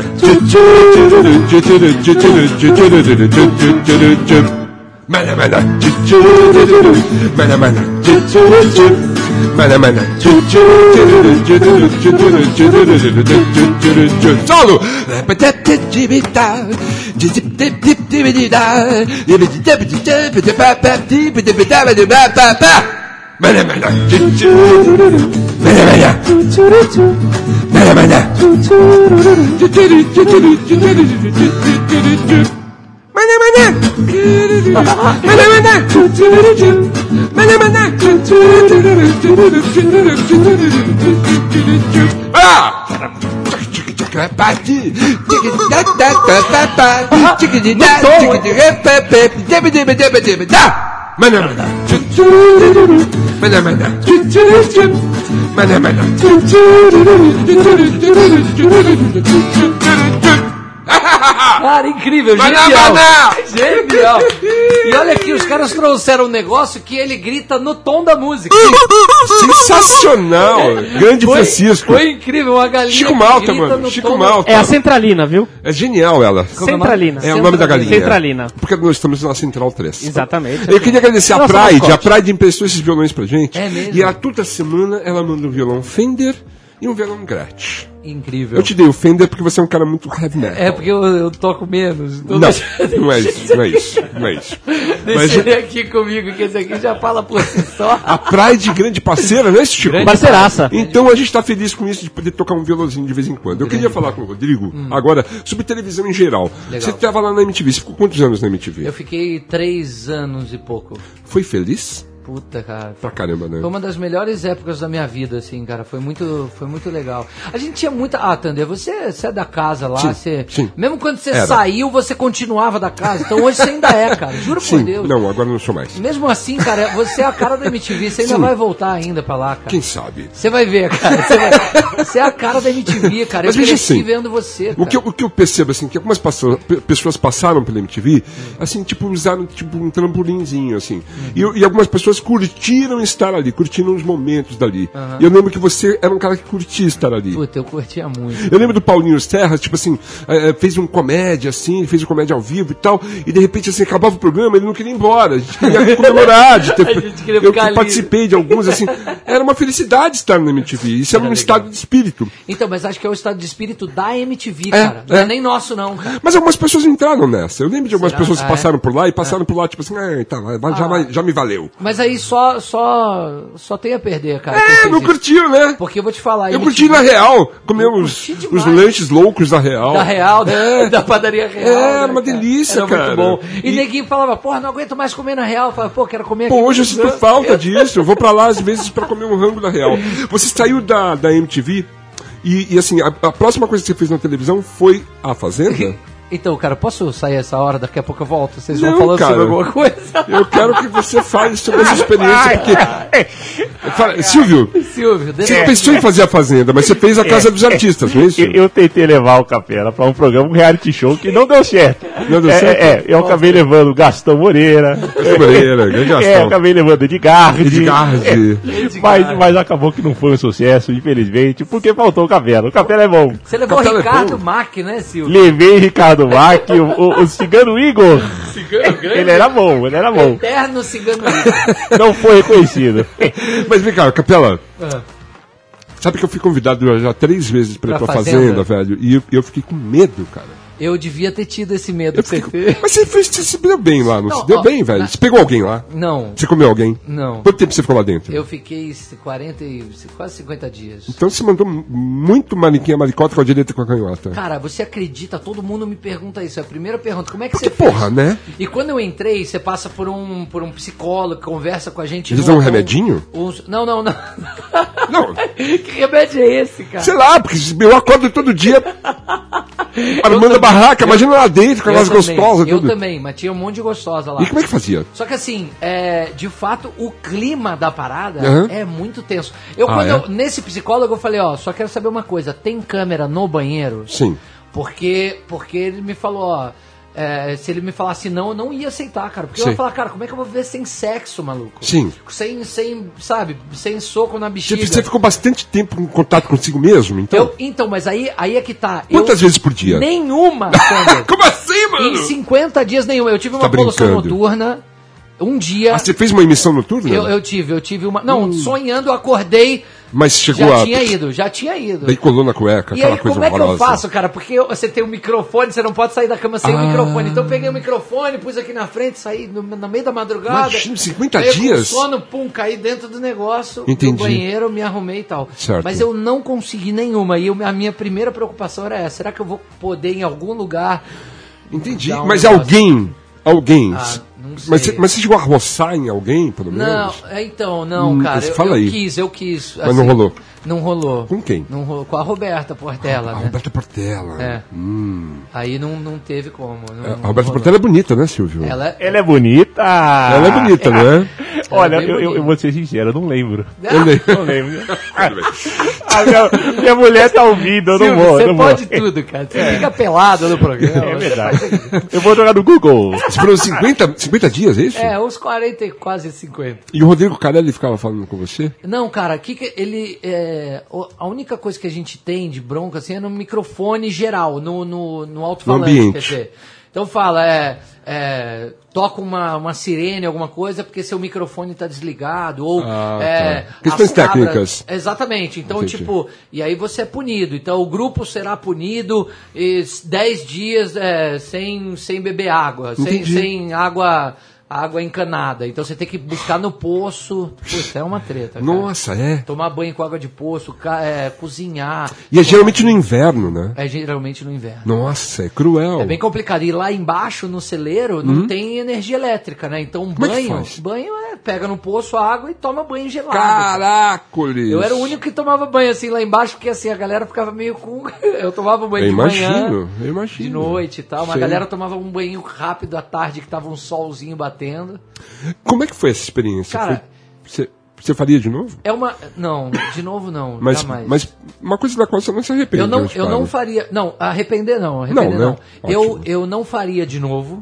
Speaker 1: mana mana, mana mana, mana mana, solo. Mana mana, mana mana, mana mana, mana mana, mana mana, mana mana, ah! Mana mana, mana mana, mana mana.
Speaker 3: Cara, incrível,
Speaker 1: mana,
Speaker 3: genial.
Speaker 1: Mana.
Speaker 3: Genial. E olha aqui, os caras trouxeram um negócio que ele grita no tom da música.
Speaker 1: Sensacional. Grande
Speaker 3: foi,
Speaker 1: Francisco.
Speaker 3: Foi incrível, uma galinha
Speaker 1: Chico Malta, mano. Chico Malta.
Speaker 2: É a centralina, viu?
Speaker 1: É genial ela.
Speaker 2: Centralina.
Speaker 1: É o nome da galinha.
Speaker 2: Centralina.
Speaker 1: Porque nós estamos na Central três.
Speaker 2: Exatamente.
Speaker 1: Eu queria agradecer a Pride. A Pride emprestou esses violões pra gente.
Speaker 3: É mesmo?
Speaker 1: E ela toda semana ela manda um violão Fender e um violão Gretsch.
Speaker 3: Incrível.
Speaker 1: Eu te dei o Fender porque você é um cara muito heavy metal.
Speaker 3: É porque eu, eu toco menos. Então
Speaker 1: não,
Speaker 3: deixa,
Speaker 1: não é isso, não é isso, não é isso.
Speaker 3: Deixa
Speaker 1: Mas,
Speaker 3: ele aqui comigo, que esse aqui já fala por si só.
Speaker 1: A Pride, grande parceira, não é esse Chico?
Speaker 3: Grande
Speaker 2: parceiraça.
Speaker 1: Então a gente está feliz com isso de poder tocar um violãozinho de vez em quando. Eu queria falar com o Rodrigo hum. agora sobre televisão em geral. Legal. Você estava lá na M T V, você ficou quantos anos na M T V?
Speaker 3: Eu fiquei três anos e pouco.
Speaker 1: Foi feliz?
Speaker 3: Puta, cara.
Speaker 1: Pra caramba, né?
Speaker 3: Foi uma das melhores épocas da minha vida, assim, cara. Foi muito, foi muito legal. A gente tinha muita... Ah, Tander, você, você é da casa lá,
Speaker 1: sim,
Speaker 3: você...
Speaker 1: Sim.
Speaker 3: Mesmo quando você
Speaker 1: Era.
Speaker 3: saiu, você continuava da casa. Então hoje você ainda é, cara. Juro
Speaker 1: sim.
Speaker 3: por Deus.
Speaker 1: Não, agora não sou mais.
Speaker 3: Mesmo assim, cara, você é a cara da M T V. Você ainda sim. vai voltar ainda pra lá, cara.
Speaker 1: Quem sabe?
Speaker 3: Você vai ver, cara. Você, vai... você é a cara da M T V, cara.
Speaker 1: Mas
Speaker 3: eu cresci
Speaker 1: assim,
Speaker 3: vendo você, cara.
Speaker 1: O que, eu, o que eu percebo, assim, que algumas pessoas passaram pela M T V, hum. assim, tipo, usaram tipo, um trampolinzinho, assim. Uhum. E, e algumas pessoas curtiram estar ali, curtindo os momentos dali. Uhum. E eu lembro que você era um cara que curtia estar ali.
Speaker 3: Puta, eu curtia muito.
Speaker 1: Eu lembro do Paulinho Serra, tipo assim, é, fez um comédia, assim, fez um comédia ao vivo e tal, e de repente, assim, acabava o programa, ele não queria ir embora, a gente queria comemorar, de ter,
Speaker 3: a gente queria
Speaker 1: eu
Speaker 3: ficar
Speaker 1: participei ali. De alguns, assim, era uma felicidade estar na M T V, isso era, era um legal. Estado de espírito.
Speaker 3: Então, mas acho que é o estado de espírito da M T V,
Speaker 1: é,
Speaker 3: cara, não
Speaker 1: é.
Speaker 3: é nem nosso não, cara.
Speaker 1: Mas algumas pessoas entraram nessa, eu lembro de algumas
Speaker 3: Será?
Speaker 1: pessoas que
Speaker 3: ah,
Speaker 1: passaram
Speaker 3: é?
Speaker 1: por lá, e passaram é. por lá, tipo assim, ah, tá, já,
Speaker 3: ah.
Speaker 1: já me valeu.
Speaker 3: Mas aí só, só, só tem a perder, cara.
Speaker 1: É, não curtiu, né?
Speaker 3: Porque eu vou te falar...
Speaker 1: Eu curti na Real, comer os, os lanches loucos da Real.
Speaker 3: Da Real, é. da padaria Real.
Speaker 1: É, era
Speaker 3: né,
Speaker 1: uma delícia,
Speaker 3: era
Speaker 1: cara.
Speaker 3: Muito bom. E, e neguinho falava, porra, não aguento mais comer na Real. Eu falava, pô, quero comer aqui.
Speaker 1: Pô, hoje eu sinto falta disso, eu vou pra lá às vezes pra comer um rango da Real. Você saiu da, da M T V e, e assim, a, a próxima coisa que você fez na televisão foi A Fazenda?
Speaker 3: Então, cara, posso sair essa hora? Daqui a pouco eu volto. Vocês
Speaker 1: não,
Speaker 3: vão falando
Speaker 1: cara,
Speaker 3: sobre alguma coisa?
Speaker 1: Eu quero que você fale sobre essa experiência, porque... Fala, Silvio,
Speaker 3: Silvio
Speaker 1: você é, pensou é. em fazer A Fazenda, mas você fez a Casa é, dos Artistas, não é isso?
Speaker 5: Eu, eu tentei levar o Capela para um programa, um reality show, que não deu certo.
Speaker 1: Não deu
Speaker 5: é,
Speaker 1: certo?
Speaker 5: É, eu Nossa. acabei levando o Gastão Moreira.
Speaker 1: Gastão Moreira, grande Gastão.
Speaker 5: É, eu acabei levando o Edgarde.
Speaker 1: Edgarde.
Speaker 5: É, mas, mas acabou que não foi um sucesso, infelizmente, porque faltou o Capela. O Capela é bom.
Speaker 3: Você levou o Ricardo é Mack, né, Silvio?
Speaker 5: Levei Ricardo Mack, o, o, o Cigano Igor.
Speaker 3: Cigano grande.
Speaker 5: Ele era bom, ele era bom.
Speaker 3: Eterno Cigano Igor.
Speaker 5: Não foi reconhecido.
Speaker 1: Mas vem cá, Capela.
Speaker 3: Ah.
Speaker 1: Sabe que eu fui convidado já três vezes pra ir pra, pra fazenda, fazenda, velho, e eu, eu fiquei com medo, cara.
Speaker 3: Eu devia ter tido esse medo que você
Speaker 1: fico...
Speaker 3: teve.
Speaker 1: Mas você, fez, você se deu bem lá, não, não se deu
Speaker 3: ó,
Speaker 1: bem, velho?
Speaker 3: na...
Speaker 1: Você pegou alguém lá?
Speaker 3: Não.
Speaker 1: Você comeu alguém?
Speaker 3: Não.
Speaker 1: Quanto tempo você ficou lá dentro?
Speaker 3: Eu fiquei quarenta e quase cinquenta dias.
Speaker 1: Então você mandou muito mariquinha maricota com a direita e com a canhota.
Speaker 3: Cara, você acredita? Todo mundo me pergunta isso. É a primeira pergunta. Como é que
Speaker 1: Porque,
Speaker 3: você fez?
Speaker 1: porra, né?
Speaker 3: E quando eu entrei, você passa por um, por um psicólogo, conversa com a gente.
Speaker 1: Eles dão um remedinho?
Speaker 3: Uns... Não, não, não.
Speaker 1: Não.
Speaker 3: Que remédio é esse, cara?
Speaker 1: Sei lá, porque eu acordo todo dia armando a barraca, imagina lá dentro, com aquelas gostosas.
Speaker 3: Eu
Speaker 1: tudo.
Speaker 3: também, mas tinha um monte de gostosa lá.
Speaker 1: E como é que fazia?
Speaker 3: Só que assim, é, de fato, o clima da parada
Speaker 1: Uhum.
Speaker 3: é muito tenso. Eu,
Speaker 1: Ah,
Speaker 3: quando
Speaker 1: é?
Speaker 3: eu, nesse psicólogo, eu falei, ó, só quero saber uma coisa, tem câmera no banheiro?
Speaker 1: Sim.
Speaker 3: Porque, porque ele me falou, ó, é, se ele me falasse não, eu não ia aceitar, cara. Porque
Speaker 1: Sim.
Speaker 3: eu ia falar, cara, como é que eu vou viver sem sexo, maluco?
Speaker 1: Sim.
Speaker 3: Sem, sem, sabe, sem soco na
Speaker 1: Você,
Speaker 3: bexiga.
Speaker 1: você ficou bastante tempo em contato consigo mesmo, então?
Speaker 3: Eu, então, mas aí, aí é que tá.
Speaker 1: Quantas
Speaker 3: eu,
Speaker 1: vezes por dia?
Speaker 3: Nenhuma, Sander.
Speaker 1: Como assim, mano?
Speaker 3: Em cinquenta dias nenhuma. Eu tive uma
Speaker 1: Tá
Speaker 3: poluição
Speaker 1: brincando.
Speaker 3: noturna. Um dia.
Speaker 1: Ah, você fez uma emissão noturna?
Speaker 3: Eu, eu tive, eu tive uma. Não, sonhando, eu acordei.
Speaker 1: Mas chegou
Speaker 3: Já
Speaker 1: a...
Speaker 3: tinha ido, já tinha ido.
Speaker 1: Daí colou na cueca,
Speaker 3: E
Speaker 1: aquela
Speaker 3: aí,
Speaker 1: coisa
Speaker 3: como é que
Speaker 1: horrorosa.
Speaker 3: eu faço, cara? Porque eu- você tem um microfone, você não pode sair da cama sem o
Speaker 1: Ah.
Speaker 3: microfone. Então eu peguei o microfone, pus aqui na frente, saí no, no meio da madrugada.
Speaker 1: Imagina, cinquenta
Speaker 3: aí eu
Speaker 1: dias?
Speaker 3: Com sono, pum, caí dentro do negócio,
Speaker 1: Entendi.
Speaker 3: no banheiro, me arrumei e tal.
Speaker 1: Certo.
Speaker 3: Mas eu não consegui nenhuma. E eu- a minha primeira preocupação era essa: será que eu vou poder em algum lugar.
Speaker 1: Entendi.
Speaker 3: Dá um
Speaker 1: Mas
Speaker 3: negócio.
Speaker 1: alguém... Alguém...
Speaker 3: Ah, não
Speaker 1: mas,
Speaker 3: sei.
Speaker 1: você, mas você chegou a roçar em alguém, pelo
Speaker 3: Não,
Speaker 1: menos?
Speaker 3: é, então, não,
Speaker 1: Hum,
Speaker 3: cara.
Speaker 1: você
Speaker 3: Eu,
Speaker 1: fala
Speaker 3: eu
Speaker 1: aí.
Speaker 3: quis, eu quis.
Speaker 1: Mas não rolou?
Speaker 3: Não rolou.
Speaker 1: Com quem?
Speaker 3: Não rolou, com a Roberta Portela,
Speaker 1: A
Speaker 3: né?
Speaker 1: Roberta Portela.
Speaker 3: É.
Speaker 1: Hum.
Speaker 3: Aí não, não teve como. Não,
Speaker 1: A
Speaker 3: não
Speaker 1: Roberta
Speaker 3: rolou.
Speaker 1: Portela é bonita, né, Silvio?
Speaker 3: Ela é.
Speaker 5: Ela é bonita.
Speaker 1: Ela é bonita, não é?
Speaker 5: Olha,
Speaker 3: Ela é bem
Speaker 5: eu, eu,
Speaker 3: bonita.
Speaker 5: eu vou ser sincero, eu não lembro.
Speaker 1: Eu nem-
Speaker 5: Não lembro. A minha, minha mulher tá ouvindo, eu não
Speaker 3: Silvio,
Speaker 5: vou.
Speaker 3: você
Speaker 5: não
Speaker 3: pode
Speaker 5: vou.
Speaker 3: tudo, cara. Você fica pelado no programa.
Speaker 5: É verdade. Eu vou jogar no Google.
Speaker 1: Você falou cinquenta, cinquenta dias, é isso?
Speaker 3: É, uns quarenta e quase cinquenta.
Speaker 1: E o Rodrigo Carelli ficava falando com você?
Speaker 3: Não, cara, que que ele. É, o- a única coisa que a gente tem de bronca assim, é no microfone geral, no, no, no alto-falante.
Speaker 1: No ambiente.
Speaker 3: Quer dizer, então fala, é. é, toca uma, uma sirene, alguma coisa, porque seu microfone está desligado, ou...
Speaker 1: Ah,
Speaker 3: é,
Speaker 1: tá. Questões
Speaker 3: as cabras-
Speaker 1: técnicas.
Speaker 3: Exatamente. Então,
Speaker 1: Entendi.
Speaker 3: tipo, e aí você é punido. Então, o grupo será punido e dez dias é, sem, sem beber água, sem,
Speaker 1: Entendi.
Speaker 3: sem água... água encanada. Então você tem que buscar no poço. Putz, é uma treta, cara.
Speaker 1: Nossa, é.
Speaker 3: Tomar banho com água de poço, ca- é, cozinhar.
Speaker 1: E é geralmente no inverno, né?
Speaker 3: É geralmente no inverno.
Speaker 1: Nossa, é cruel.
Speaker 3: É bem complicado. E lá embaixo, no celeiro, não tem energia elétrica, né? Então
Speaker 1: Como é que
Speaker 3: banho,
Speaker 1: faz?
Speaker 3: banho é, pega no poço a água e toma banho gelado. cara.
Speaker 1: Caracoles!
Speaker 3: Eu era o único que tomava banho assim lá embaixo, porque assim, a galera ficava meio com... Eu tomava banho
Speaker 1: Eu
Speaker 3: de
Speaker 1: imagino,
Speaker 3: manhã,
Speaker 1: eu imagino.
Speaker 3: de noite e tal. Mas a
Speaker 1: Sei.
Speaker 3: galera tomava um banho rápido à tarde, que tava um solzinho batendo.
Speaker 1: Como é que foi essa experiência?
Speaker 3: Cara-
Speaker 1: Foi- Você, você faria de novo?
Speaker 3: É uma... Não, de novo não,
Speaker 1: Mas,
Speaker 3: jamais.
Speaker 1: mas uma coisa da qual você não se arrepende.
Speaker 3: Eu não,
Speaker 1: né,
Speaker 3: eu não
Speaker 1: Sparo?
Speaker 3: faria. Não, arrepender não, arrepender
Speaker 1: Não,
Speaker 3: não.
Speaker 1: né?
Speaker 3: Eu,
Speaker 1: Ótimo.
Speaker 3: eu não faria de novo.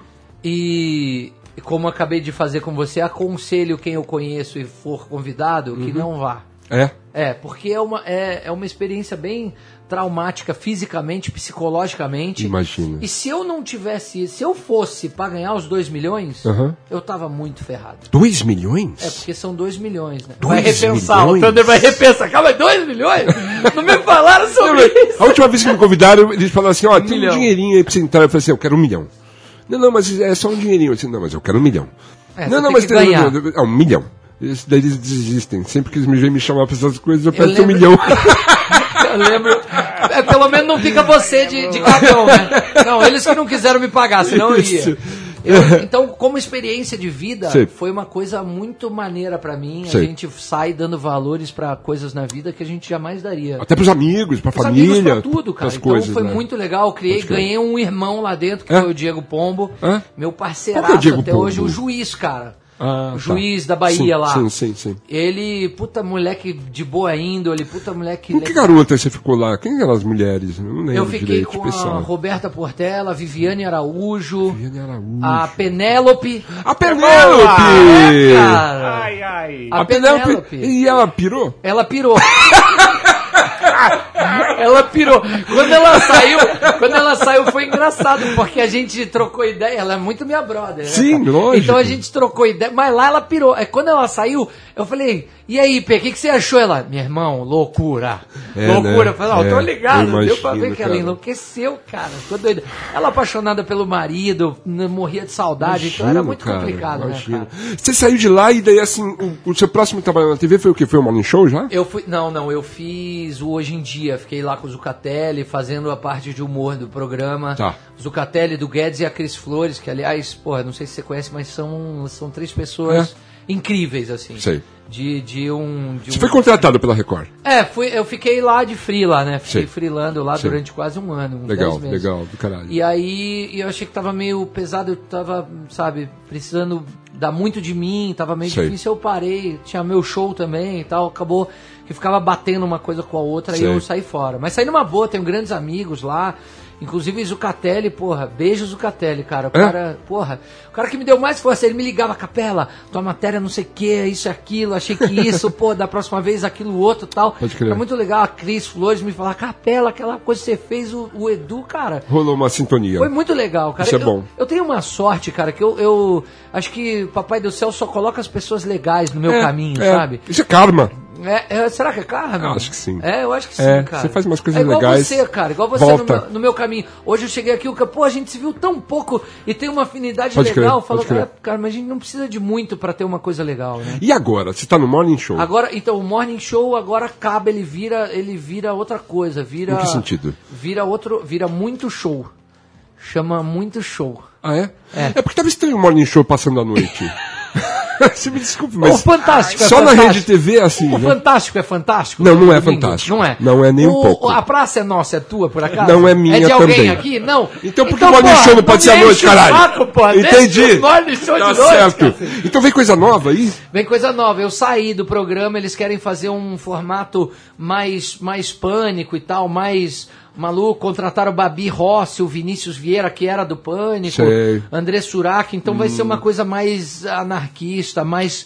Speaker 3: E como eu acabei de fazer com você, aconselho quem eu conheço e for convidado que não vá.
Speaker 1: É?
Speaker 3: É, porque é uma, é, é uma experiência bem traumática fisicamente, psicologicamente.
Speaker 1: Imagina.
Speaker 3: E se eu não tivesse, se eu fosse para ganhar os dois milhões,
Speaker 1: Aham.
Speaker 3: eu tava muito ferrado.
Speaker 1: Dois milhões?
Speaker 3: É, porque são dois milhões, né?
Speaker 1: Dois
Speaker 3: vai repensar,
Speaker 1: milhões?
Speaker 3: o Thunder vai repensar. Calma, dois milhões? Não me falaram sobre isso.
Speaker 1: A última vez que me convidaram, eles falaram assim, ó, tem um
Speaker 3: milhão.
Speaker 1: dinheirinho aí pra você entrar. Eu falei assim, eu quero um milhão. Não, não, mas é só um dinheirinho. Eu disse, não, mas eu quero um milhão.
Speaker 3: É,
Speaker 1: não,
Speaker 3: você
Speaker 1: não,
Speaker 3: tem
Speaker 1: mas
Speaker 3: que ganhar.
Speaker 1: É um milhão. Esse daí eles desistem. Sempre que eles me vêm me chamar pra essas coisas, eu peço um
Speaker 3: lembro-
Speaker 1: milhão.
Speaker 3: Eu lembro. É, pelo menos não fica você de, de cagão, né? Não, eles que não quiseram me pagar, senão eu ia.
Speaker 1: Isso.
Speaker 3: Eu- então, como experiência de vida,
Speaker 1: Sei.
Speaker 3: foi uma coisa muito maneira pra mim. A
Speaker 1: Sei.
Speaker 3: gente sai dando valores pra coisas na vida que a gente jamais daria.
Speaker 1: Até pros amigos, pra
Speaker 3: Os amigos
Speaker 1: família.
Speaker 3: pra tudo, cara.
Speaker 1: pras
Speaker 3: Então
Speaker 1: coisas,
Speaker 3: foi
Speaker 1: né?
Speaker 3: muito legal. Criei,
Speaker 1: Pode crer.
Speaker 3: ganhei um irmão lá dentro, que
Speaker 1: É?
Speaker 3: foi o Diego Pombo.
Speaker 1: É?
Speaker 3: Meu
Speaker 1: Qual
Speaker 3: parceiraço
Speaker 1: que é o Diego
Speaker 3: até
Speaker 1: Pombo?
Speaker 3: hoje, o juiz, cara.
Speaker 1: Ah,
Speaker 3: o
Speaker 1: tá.
Speaker 3: juiz da Bahia
Speaker 1: Sim,
Speaker 3: lá.
Speaker 1: Sim, sim, sim.
Speaker 3: Ele, puta moleque de boa índole, puta moleque...
Speaker 1: Com que garota você ficou lá? Quem eram as mulheres? Eu não lembro
Speaker 3: Eu fiquei
Speaker 1: direito,
Speaker 3: com
Speaker 1: pessoal.
Speaker 3: a Roberta Portela, a Viviane Araújo,
Speaker 1: Viviane Araújo.
Speaker 3: a Penélope.
Speaker 1: A
Speaker 3: É,
Speaker 1: Penélope!
Speaker 3: cara.
Speaker 5: Ai, ai.
Speaker 3: A
Speaker 1: A Penélope.
Speaker 3: Penélope.
Speaker 1: E ela pirou?
Speaker 3: Ela pirou. Ela pirou. Quando ela saiu, quando ela saiu foi engraçado, porque a gente trocou ideia. Ela é muito minha brother. Né,
Speaker 1: Sim,
Speaker 3: cara?
Speaker 1: lógico.
Speaker 3: Então a gente trocou ideia, mas lá ela pirou. É quando ela saiu, eu falei, e aí, Pê, o que, que você achou? Ela, meu irmão, loucura.
Speaker 1: É,
Speaker 3: loucura.
Speaker 1: né?
Speaker 3: Eu falei, ó,
Speaker 1: É,
Speaker 3: tô ligado.
Speaker 1: eu imagino,
Speaker 3: Deu pra ver que ela
Speaker 1: cara.
Speaker 3: enlouqueceu, cara. Ficou doida. Ela apaixonada pelo marido, n- morria de saudade, então era
Speaker 1: Imagino,
Speaker 3: muito
Speaker 1: cara,
Speaker 3: complicado,
Speaker 1: imagino.
Speaker 3: né, cara?
Speaker 1: Você saiu de lá e daí, assim, o, o seu próximo trabalho na T V foi o quê? Foi o Morning Show já?
Speaker 3: Eu fui, não, não, eu fiz o Hoje em Dia, fiquei lá com o Zucatelli, fazendo a parte de humor do programa.
Speaker 1: Tá.
Speaker 3: Zucatelli, do Guedes e a Cris Flores, que aliás, porra, não sei se você conhece, mas são, são três pessoas incríveis, assim.
Speaker 1: Sei.
Speaker 3: De, de um... De
Speaker 1: Você
Speaker 3: um...
Speaker 1: foi contratado pela Record.
Speaker 3: É, fui, eu fiquei lá de free lá, né? Fiquei
Speaker 1: Sei.
Speaker 3: freelando lá
Speaker 1: Sei.
Speaker 3: durante quase um ano, uns
Speaker 1: Legal,
Speaker 3: dez meses.
Speaker 1: legal, do caralho.
Speaker 3: E aí eu achei que tava meio pesado, eu tava, sabe, precisando dar muito de mim, tava meio
Speaker 1: Sei.
Speaker 3: difícil, eu parei, tinha meu show também e tal, acabou que ficava batendo uma coisa com a outra, aí
Speaker 1: Sei.
Speaker 3: eu saí fora. Mas saí numa boa, tenho grandes amigos lá, inclusive Zucatelli, porra, beijo Zucatelli, cara, o
Speaker 1: É?
Speaker 3: cara, porra, o cara que me deu mais força, ele me ligava, Capela, tua matéria não sei o que, isso e aquilo, achei que isso, pô, da próxima vez aquilo outro e tal.
Speaker 1: Pode crer.
Speaker 3: Era muito legal, a Cris Flores me falar, Capela, aquela coisa que você fez, o, o Edu, cara,
Speaker 1: Rolou uma sintonia.
Speaker 3: foi muito legal, cara.
Speaker 1: Isso é
Speaker 3: eu,
Speaker 1: bom.
Speaker 3: Eu tenho uma sorte, cara, que eu, eu acho que Papai do Céu só coloca as pessoas legais no meu
Speaker 1: É,
Speaker 3: caminho,
Speaker 1: é.
Speaker 3: sabe?
Speaker 1: Isso é karma.
Speaker 3: É, é, será que é karma?
Speaker 1: Eu acho que sim.
Speaker 3: É, eu acho que sim,
Speaker 1: É,
Speaker 3: cara.
Speaker 1: você faz umas coisas
Speaker 3: é igual
Speaker 1: legais,
Speaker 3: você, cara. Igual você no
Speaker 1: volta.
Speaker 3: meu, no meu caminho. Hoje eu cheguei aqui, o que, pô, a gente se viu tão pouco e tem uma afinidade
Speaker 1: Pode crer,
Speaker 3: legal. Falou,
Speaker 1: pode crer.
Speaker 3: cara, cara, mas a gente não precisa de muito pra ter uma coisa legal, né?
Speaker 1: E agora? Você tá no Morning Show.
Speaker 3: Agora, então, o Morning Show agora acaba, ele vira, ele vira outra coisa, vira...
Speaker 1: Em que sentido?
Speaker 3: Vira outro, vira muito show. Chama muito show.
Speaker 1: Ah, é?
Speaker 3: É.
Speaker 1: É porque tava estranho o Morning Show passando a noite. Você me desculpe,
Speaker 3: O
Speaker 1: mas
Speaker 3: Fantástico é
Speaker 1: só na
Speaker 3: fantástico.
Speaker 1: Rede T V é assim,
Speaker 3: O
Speaker 1: né?
Speaker 3: Fantástico é fantástico?
Speaker 1: Não, não é
Speaker 3: Domingo?
Speaker 1: fantástico.
Speaker 3: Não é?
Speaker 1: Não é nem um
Speaker 3: O-
Speaker 1: pouco.
Speaker 3: A praça é nossa, é tua, por acaso?
Speaker 1: Não é minha
Speaker 3: É de alguém
Speaker 1: também.
Speaker 3: aqui? Não.
Speaker 1: Então por que o Morning
Speaker 3: porra,
Speaker 1: Show não pode ser à
Speaker 3: me
Speaker 1: noite,
Speaker 3: enche o
Speaker 1: caralho?
Speaker 3: saco, porra.
Speaker 1: Entendi.
Speaker 3: Deixa o Morning Show
Speaker 1: Tá
Speaker 3: de noite,
Speaker 1: certo.
Speaker 3: cacete.
Speaker 1: Então vem coisa nova aí?
Speaker 3: Vem coisa nova, eu saí do programa, eles querem fazer um formato mais, mais pânico e tal, mais maluco, contrataram o Babi Rossi, o Vinícius Vieira, que era do Pânico,
Speaker 1: Sei.
Speaker 3: André Surak, então vai ser uma coisa mais anarquista, mais...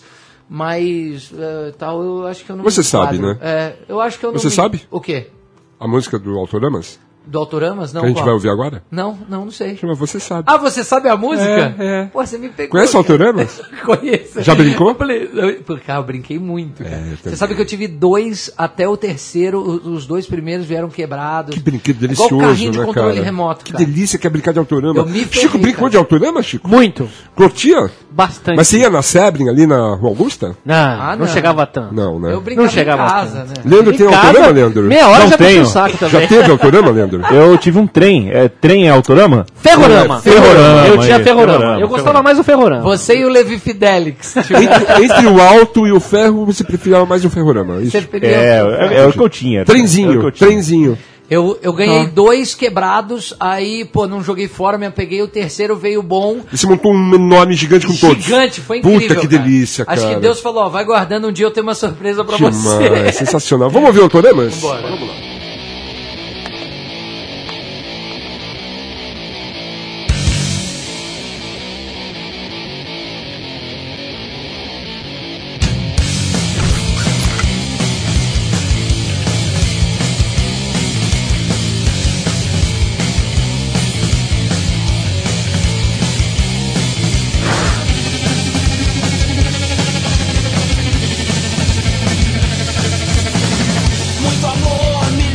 Speaker 3: mais eh, tal, eu acho que eu não
Speaker 1: Você
Speaker 3: me
Speaker 1: sabe,
Speaker 3: enquadro.
Speaker 1: né?
Speaker 3: É, eu acho que eu não
Speaker 1: Você
Speaker 3: me-
Speaker 1: sabe?
Speaker 3: O quê?
Speaker 1: A música do Autoramas?
Speaker 3: Do Autoramas? Não,
Speaker 1: Que a gente
Speaker 3: qual?
Speaker 1: vai ouvir agora?
Speaker 3: Não, não, não sei.
Speaker 1: Chama Você Sabe.
Speaker 3: Ah, você sabe a música?
Speaker 1: É, é.
Speaker 3: Pô, você me pegou.
Speaker 1: Conhece o
Speaker 3: cara.
Speaker 1: Autoramas?
Speaker 3: Conheço.
Speaker 1: Já brincou?
Speaker 3: Por cá, eu brinquei muito. Cara.
Speaker 1: É, eu
Speaker 3: Você
Speaker 1: também.
Speaker 3: sabe que eu tive dois, até o terceiro, o- os dois primeiros vieram quebrados.
Speaker 1: Que brinquedo
Speaker 3: É igual
Speaker 1: delicioso,
Speaker 3: carrinho de
Speaker 1: né,
Speaker 3: controle
Speaker 1: cara?
Speaker 3: remoto,
Speaker 1: Que
Speaker 3: cara.
Speaker 1: delícia que é brincar de Autorama.
Speaker 3: Eu me ferrei,
Speaker 1: Chico brincou
Speaker 3: cara.
Speaker 1: de Autorama, Chico?
Speaker 2: Muito,
Speaker 1: Curtia?
Speaker 2: bastante.
Speaker 1: Mas você ia na Sebring ali na Rua Augusta?
Speaker 2: Não,
Speaker 3: Ah,
Speaker 2: não,
Speaker 3: não.
Speaker 2: chegava tanto.
Speaker 1: Não, né?
Speaker 3: Eu brincava
Speaker 2: Não chegava
Speaker 3: em casa,
Speaker 2: tanto.
Speaker 3: né?
Speaker 1: Leandro tem
Speaker 2: Em casa,
Speaker 1: Autorama, Leandro?
Speaker 2: Meia hora
Speaker 5: Não
Speaker 2: já
Speaker 5: tenho.
Speaker 2: puxou o saco
Speaker 1: Já
Speaker 2: também.
Speaker 1: teve Autorama, Leandro?
Speaker 5: Eu tive um trem. É, trem é Autorama?
Speaker 2: Ferrorama.
Speaker 5: Ferrorama,
Speaker 2: Eu tinha
Speaker 5: aí,
Speaker 2: Ferrorama.
Speaker 5: Ferrorama,
Speaker 2: Eu gostava
Speaker 5: Ferrorama.
Speaker 2: mais do Ferrorama.
Speaker 3: Você e o Levi Fidelix.
Speaker 1: Entre, entre o alto e o ferro, você preferia mais um ferrorama, isso?
Speaker 3: Você perdeu.
Speaker 5: É, é, é o que eu tinha. É o
Speaker 1: Trenzinho,
Speaker 5: que eu tinha.
Speaker 1: trenzinho.
Speaker 3: Eu, eu ganhei dois quebrados, aí, pô, não joguei fora, me apeguei, o terceiro veio bom.
Speaker 1: E você montou um enorme gigante com todos.
Speaker 3: Gigante, foi incrível.
Speaker 1: Puta que
Speaker 3: cara.
Speaker 1: delícia, cara.
Speaker 3: Acho que Deus falou, ó, vai guardando, um dia eu tenho uma surpresa pra
Speaker 1: Demais,
Speaker 3: você.
Speaker 1: sensacional. Vamos ouvir o Autoramas?
Speaker 3: Bora.
Speaker 1: Vamos lá.
Speaker 4: Muito amor me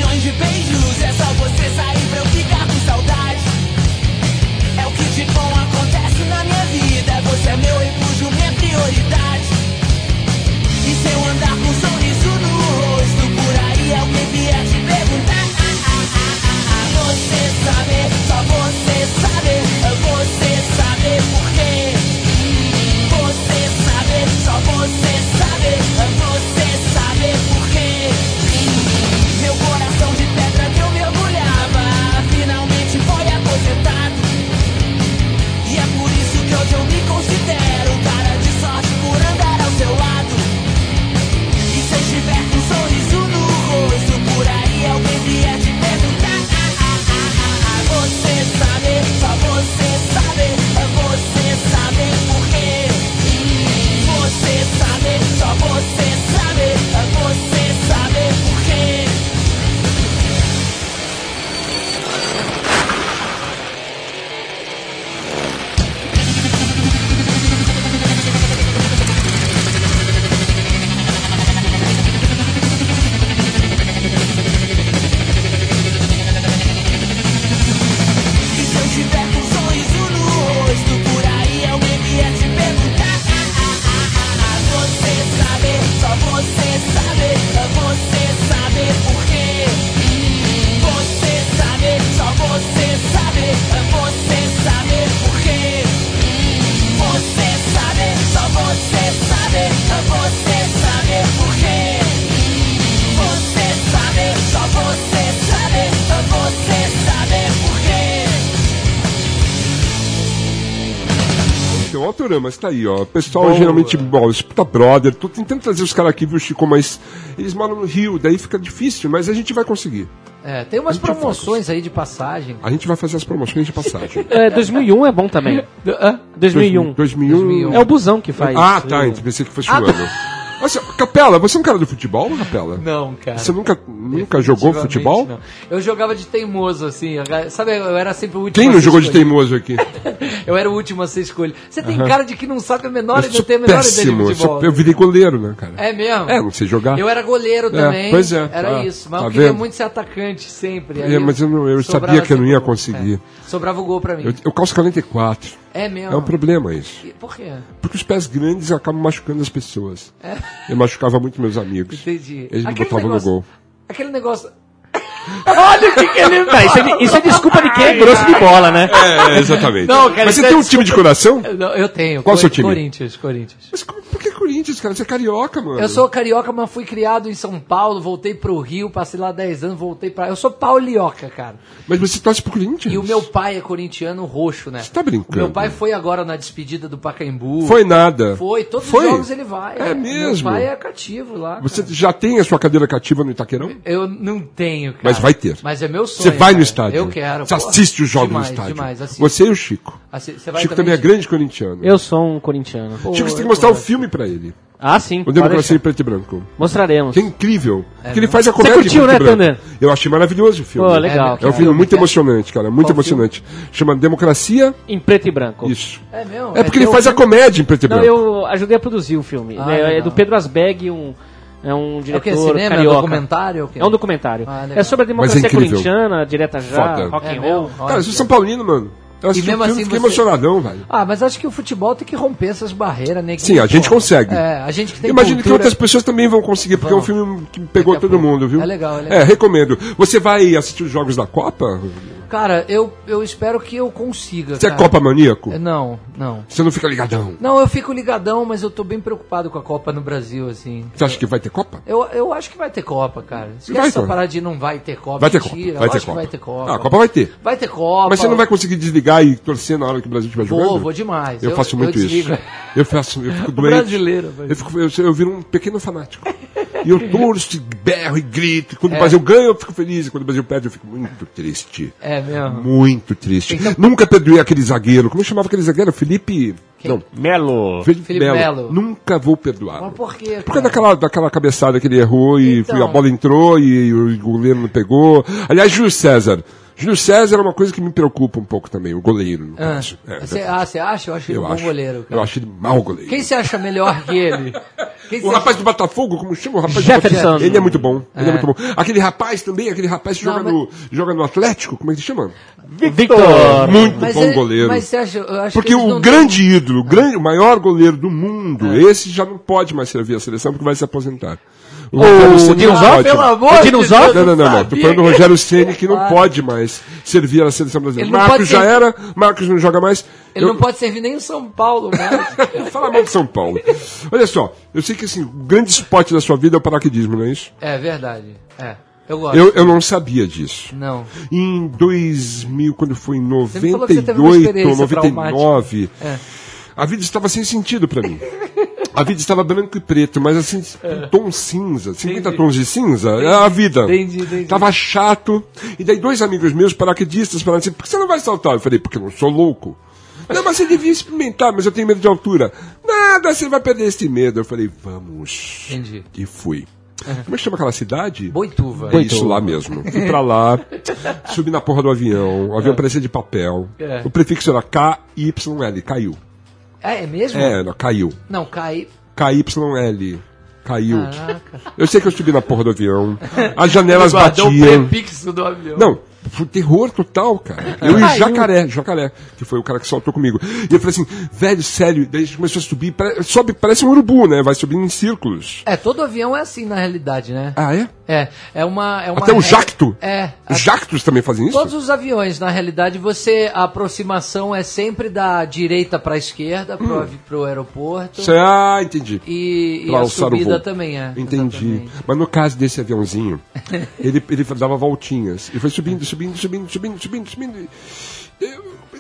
Speaker 1: Então, Autorama, está aí, ó. O pessoal
Speaker 3: Boa.
Speaker 1: geralmente, bom, escuta brother, tô tentando trazer os caras aqui, viu, Chico, mas eles moram no Rio, daí fica difícil, mas a gente vai conseguir.
Speaker 3: É, tem umas
Speaker 1: A gente já
Speaker 3: promoções aí de passagem.
Speaker 1: A gente vai fazer as promoções de passagem.
Speaker 2: É, dois mil e um é bom também. dois mil e um.
Speaker 1: dois mil e um.
Speaker 2: É o busão que faz.
Speaker 1: Ah, tá, então pensei que fosse o ano. Nossa, Capela, você é um cara do futebol, Capela?
Speaker 3: Não, cara.
Speaker 1: Você nunca, nunca jogou futebol?
Speaker 3: Não. Eu jogava de teimoso, assim. Sabe, eu era sempre o último.
Speaker 1: Quem
Speaker 3: a
Speaker 1: não
Speaker 3: ser
Speaker 1: jogou de
Speaker 3: escolhido.
Speaker 1: teimoso aqui?
Speaker 3: Eu era o último a ser escolhido. Você tem cara de que não sabe a menor
Speaker 1: Eu
Speaker 3: ideia,
Speaker 1: sou
Speaker 3: não tem a menor ideia de
Speaker 1: péssimo, eu,
Speaker 3: futebol.
Speaker 1: sou, eu virei goleiro, né, cara?
Speaker 3: É mesmo?
Speaker 1: É, não sei jogar.
Speaker 3: Eu era goleiro também.
Speaker 1: pois é,
Speaker 3: Era
Speaker 1: tá,
Speaker 3: isso. Mas
Speaker 1: tá
Speaker 3: eu queria
Speaker 1: vendo?
Speaker 3: muito ser atacante sempre.
Speaker 1: É,
Speaker 3: Aí
Speaker 1: mas eu, não, eu
Speaker 3: sobrava
Speaker 1: sabia que eu não
Speaker 3: sempre
Speaker 1: ia
Speaker 3: gol.
Speaker 1: conseguir.
Speaker 3: É. Sobrava o gol pra mim.
Speaker 1: Eu, eu calço quarenta e quatro.
Speaker 3: É mesmo?
Speaker 1: É um problema isso.
Speaker 3: E por quê?
Speaker 1: Porque os pés grandes acabam machucando as pessoas.
Speaker 3: É.
Speaker 1: Eu machucava muito meus amigos.
Speaker 3: Entendi.
Speaker 1: Eles me
Speaker 3: Aquele
Speaker 1: botavam
Speaker 3: negócio-
Speaker 1: no gol.
Speaker 3: Aquele negócio... Olha o que, que ele
Speaker 2: Peraí, isso, é, isso é desculpa de quem é grosso de bola, né?
Speaker 1: É, exatamente.
Speaker 3: Não, cara,
Speaker 1: Mas você
Speaker 3: isso é
Speaker 1: tem um
Speaker 3: desculpa-
Speaker 1: time de coração?
Speaker 3: Não, eu tenho.
Speaker 1: Qual o
Speaker 3: Cor-
Speaker 1: seu time?
Speaker 3: Corinthians, Corinthians.
Speaker 1: Mas como, por que Corinthians, cara? Você é carioca, mano.
Speaker 3: Eu sou carioca, mas fui criado em São Paulo, voltei pro Rio, passei lá dez anos, voltei pra... Eu sou paulioca, cara.
Speaker 1: Mas você torce pro Corinthians?
Speaker 3: E o meu pai é corintiano roxo, né?
Speaker 1: Você tá brincando?
Speaker 3: O meu pai foi agora na despedida do Pacaembu.
Speaker 1: Foi nada.
Speaker 3: Foi, todos
Speaker 1: Foi?
Speaker 3: os jogos ele vai.
Speaker 1: É
Speaker 3: Meu
Speaker 1: mesmo?
Speaker 3: pai é cativo lá.
Speaker 1: Você
Speaker 3: cara.
Speaker 1: já tem a sua cadeira cativa no Itaquerão?
Speaker 3: Eu não tenho, cara.
Speaker 1: Mas vai ter.
Speaker 3: Mas é meu sonho.
Speaker 1: Você vai no
Speaker 3: cara.
Speaker 1: estádio?
Speaker 3: Eu quero.
Speaker 1: Você
Speaker 3: porra.
Speaker 1: assiste os jogos
Speaker 3: demais,
Speaker 1: no estádio?
Speaker 3: Demais, assisto.
Speaker 1: Você e o Chico.
Speaker 3: Assi- Você vai
Speaker 1: Chico também é
Speaker 3: Chico?
Speaker 1: grande corintiano.
Speaker 2: Eu sou um corintiano.
Speaker 3: Pô,
Speaker 1: Chico, você tem
Speaker 3: eu
Speaker 1: que mostrar o
Speaker 3: gosto.
Speaker 1: filme pra ele.
Speaker 2: Ah, sim.
Speaker 1: O
Speaker 2: pode
Speaker 1: Democracia em
Speaker 2: deixar.
Speaker 1: Preto e Branco.
Speaker 2: Mostraremos.
Speaker 1: Que é incrível. Porque ele
Speaker 3: mesmo?
Speaker 1: faz a comédia
Speaker 2: curtiu,
Speaker 1: em preto
Speaker 2: né,
Speaker 1: e branco.
Speaker 2: Thunder?
Speaker 1: Eu achei maravilhoso o filme.
Speaker 2: Pô, legal.
Speaker 1: É um
Speaker 3: cara.
Speaker 1: filme muito
Speaker 3: Qual
Speaker 1: emocionante, cara. Muito
Speaker 3: Qual
Speaker 1: emocionante. Chama Democracia.
Speaker 2: Em preto e branco.
Speaker 1: Isso.
Speaker 3: É mesmo?
Speaker 1: É porque ele
Speaker 3: teu
Speaker 1: faz a
Speaker 3: filme?
Speaker 1: comédia em preto e
Speaker 2: Não,
Speaker 1: branco.
Speaker 2: eu ajudei a produzir o filme.
Speaker 3: Ah,
Speaker 2: é, é
Speaker 3: legal.
Speaker 2: do Pedro Asbeg, um, é um
Speaker 3: É o
Speaker 2: diretor
Speaker 3: que? Cinema? É
Speaker 2: carioca.
Speaker 3: documentário? É, o quê?
Speaker 2: É um documentário.
Speaker 3: Ah, legal.
Speaker 2: é sobre a
Speaker 1: Mas é
Speaker 2: democracia
Speaker 1: incrível.
Speaker 2: corintiana, direta já,
Speaker 1: Foda.
Speaker 2: rock
Speaker 3: É
Speaker 2: and
Speaker 3: mesmo?
Speaker 2: roll.
Speaker 3: Olha
Speaker 1: Cara, eu sou
Speaker 3: que-
Speaker 1: São Paulino, mano. Eu assisti o
Speaker 3: mesmo
Speaker 1: filme
Speaker 3: assim
Speaker 1: e fiquei
Speaker 3: você-
Speaker 1: emocionadão, velho.
Speaker 3: Ah, mas acho que o futebol tem que romper essas barreiras, né?
Speaker 1: Sim, a gente consegue.
Speaker 3: É, a gente que tem
Speaker 1: Imagino que
Speaker 3: cultura...
Speaker 1: outras pessoas também vão conseguir, porque
Speaker 3: Vão.
Speaker 1: é um filme que pegou
Speaker 3: Daqui a
Speaker 1: todo
Speaker 3: pouco.
Speaker 1: mundo, viu?
Speaker 3: É legal, é legal.
Speaker 1: É, recomendo. Você vai assistir os jogos da Copa?
Speaker 3: Cara, eu, eu espero que eu consiga,
Speaker 1: Você é
Speaker 3: cara.
Speaker 1: Copa maníaco?
Speaker 3: É, Não, não.
Speaker 1: Você não fica ligadão?
Speaker 3: Não, eu fico ligadão, mas eu tô bem preocupado com a Copa no Brasil, assim.
Speaker 1: Você acha que vai ter Copa?
Speaker 3: Eu, eu acho que vai ter Copa, cara. Esquece
Speaker 1: Vai,
Speaker 3: essa
Speaker 1: então.
Speaker 3: parada de não vai ter Copa.
Speaker 1: Vai ter Copa.
Speaker 3: Mentira,
Speaker 1: Vai ter
Speaker 3: lógico que
Speaker 1: Copa.
Speaker 3: vai ter Copa.
Speaker 1: Ah, a Copa vai ter.
Speaker 3: Vai ter Copa.
Speaker 1: Mas você não vai conseguir desligar e torcer na hora que o Brasil estiver jogando?
Speaker 3: Vou, vou demais.
Speaker 1: Eu,
Speaker 3: Eu-
Speaker 1: faço
Speaker 3: eu
Speaker 1: muito isso.
Speaker 3: desligo.
Speaker 1: Eu faço, eu fico
Speaker 3: O
Speaker 1: doente.
Speaker 3: brasileiro, vai.
Speaker 1: Eu, fico, eu, eu viro um pequeno fanático. E eu torço, e berro e grito. E quando o Brasil ganha, eu fico feliz. E quando o Brasil perde, eu fico muito triste.
Speaker 3: É mesmo.
Speaker 1: Muito triste.
Speaker 3: Então-
Speaker 1: Nunca perdoei aquele zagueiro. Como chamava aquele zagueiro? Felipe.
Speaker 3: Quem?
Speaker 1: Não,
Speaker 5: Melo.
Speaker 1: Felipe,
Speaker 3: Felipe
Speaker 1: Melo.
Speaker 3: Melo.
Speaker 1: Nunca vou perdoar.
Speaker 3: Mas por quê,
Speaker 1: Por causa
Speaker 3: cara?
Speaker 1: daquela, daquela cabeçada que ele errou e
Speaker 3: Então.
Speaker 1: foi- a bola entrou e o goleiro não pegou. Aliás, Júlio César. Júlio César é uma coisa que me preocupa um pouco também, o goleiro, no
Speaker 3: Ah,
Speaker 1: caso. É,
Speaker 3: você ah, você acha? Eu acho ele
Speaker 1: eu
Speaker 3: um bom
Speaker 1: acho.
Speaker 3: goleiro, cara.
Speaker 1: Eu acho ele mau goleiro.
Speaker 3: Quem você acha melhor que ele? Quem
Speaker 1: O
Speaker 3: você
Speaker 1: rapaz do Botafogo, como chama o rapaz
Speaker 2: Jefferson.
Speaker 1: do Botafogo? Ele é muito bom. Ele é.
Speaker 3: É.
Speaker 1: muito bom. Aquele rapaz também, aquele rapaz que
Speaker 3: Não,
Speaker 1: joga,
Speaker 3: mas-
Speaker 1: no, joga no Atlético, como é que se chama?
Speaker 2: Victor.
Speaker 1: Muito
Speaker 3: Mas
Speaker 1: bom
Speaker 3: ele-
Speaker 1: goleiro.
Speaker 3: Mas você acha, eu acho
Speaker 1: Porque
Speaker 3: que eles
Speaker 1: o
Speaker 3: não
Speaker 1: grande ídolo, o, grande, o maior goleiro do mundo, esse já não pode mais servir a seleção porque vai se aposentar. O Rogério Ceni não
Speaker 2: Dinosauro?
Speaker 1: pode.
Speaker 3: pelo amor
Speaker 2: O
Speaker 3: de
Speaker 2: dinossauro?
Speaker 3: Deus,
Speaker 1: Não, não, não, não.
Speaker 3: sabia
Speaker 1: Tô falando do
Speaker 3: que-
Speaker 1: Rogério Ceni que não
Speaker 3: Claro.
Speaker 1: pode mais servir a seleção brasileira.
Speaker 3: Ele não
Speaker 1: Marcos
Speaker 3: pode
Speaker 1: já
Speaker 3: ser-
Speaker 1: era, Marcos não joga mais.
Speaker 3: Ele
Speaker 1: Eu-
Speaker 3: não pode servir nem o São Paulo, mas...
Speaker 1: Fala mal de São Paulo. Olha só, eu sei que assim, o grande esporte da sua vida é o paraquedismo, não é isso?
Speaker 3: É verdade. É. Eu gosto.
Speaker 1: Eu, eu não sabia disso.
Speaker 3: Não.
Speaker 1: Em dois mil, quando foi em
Speaker 3: me falou que
Speaker 1: noventa
Speaker 3: você
Speaker 1: e
Speaker 3: teve uma
Speaker 1: oito,
Speaker 3: experiência
Speaker 1: noventa e nove,
Speaker 3: É.
Speaker 1: a vida estava sem sentido pra mim. A vida estava branco e preto, mas assim, um tom cinza, cinquenta
Speaker 3: Entendi.
Speaker 1: tons de cinza, é a vida.
Speaker 3: Entendi, entendi.
Speaker 1: Tava chato. E daí dois amigos meus, paraquedistas, falaram assim, por que você não vai saltar? Eu falei, porque eu não sou louco. Não, mas você devia experimentar, mas eu tenho medo de altura. Nada, você vai perder esse medo. Eu falei, vamos.
Speaker 3: Entendi.
Speaker 1: E fui. Como é que chama aquela cidade?
Speaker 3: Boituva.
Speaker 1: É isso lá mesmo. Fui pra lá, subi na porra do avião, o avião parecia de papel.
Speaker 3: É.
Speaker 1: O prefixo era K Y L, caiu.
Speaker 3: É, é mesmo?
Speaker 1: É, não, caiu.
Speaker 3: Não, cai...
Speaker 1: K Y L, caiu.
Speaker 3: Caraca.
Speaker 1: Eu sei que eu subi na porra do avião, as janelas
Speaker 3: Guardou o
Speaker 1: batiam.
Speaker 3: prefixo do avião.
Speaker 1: Não, foi terror total, cara. Eu e
Speaker 2: Caiu.
Speaker 1: Jacaré, Jacaré, que foi o cara que saltou comigo. E eu falei assim, velho, sério, daí a gente começou a subir, pare- sobe, parece um urubu, né? Vai subindo em círculos.
Speaker 3: É, todo avião é assim na realidade, né?
Speaker 1: Ah, é?
Speaker 3: É, é uma... É uma
Speaker 1: Até o
Speaker 3: regra-
Speaker 1: jacto?
Speaker 3: É.
Speaker 1: Os jactos também fazem isso?
Speaker 3: Todos os aviões, na realidade, você a aproximação é sempre da direita para a esquerda, pro,
Speaker 1: Hum.
Speaker 3: avi- pro aeroporto.
Speaker 1: Cê- Ah, entendi.
Speaker 3: E, e
Speaker 1: Pra
Speaker 3: a
Speaker 1: alçar o
Speaker 3: subida
Speaker 1: voo.
Speaker 3: também é.
Speaker 1: Entendi.
Speaker 3: exatamente.
Speaker 1: Mas no caso desse aviãozinho, ele, ele dava voltinhas. Ele foi subindo, subindo, subindo, subindo, subindo, subindo. Eu pensei,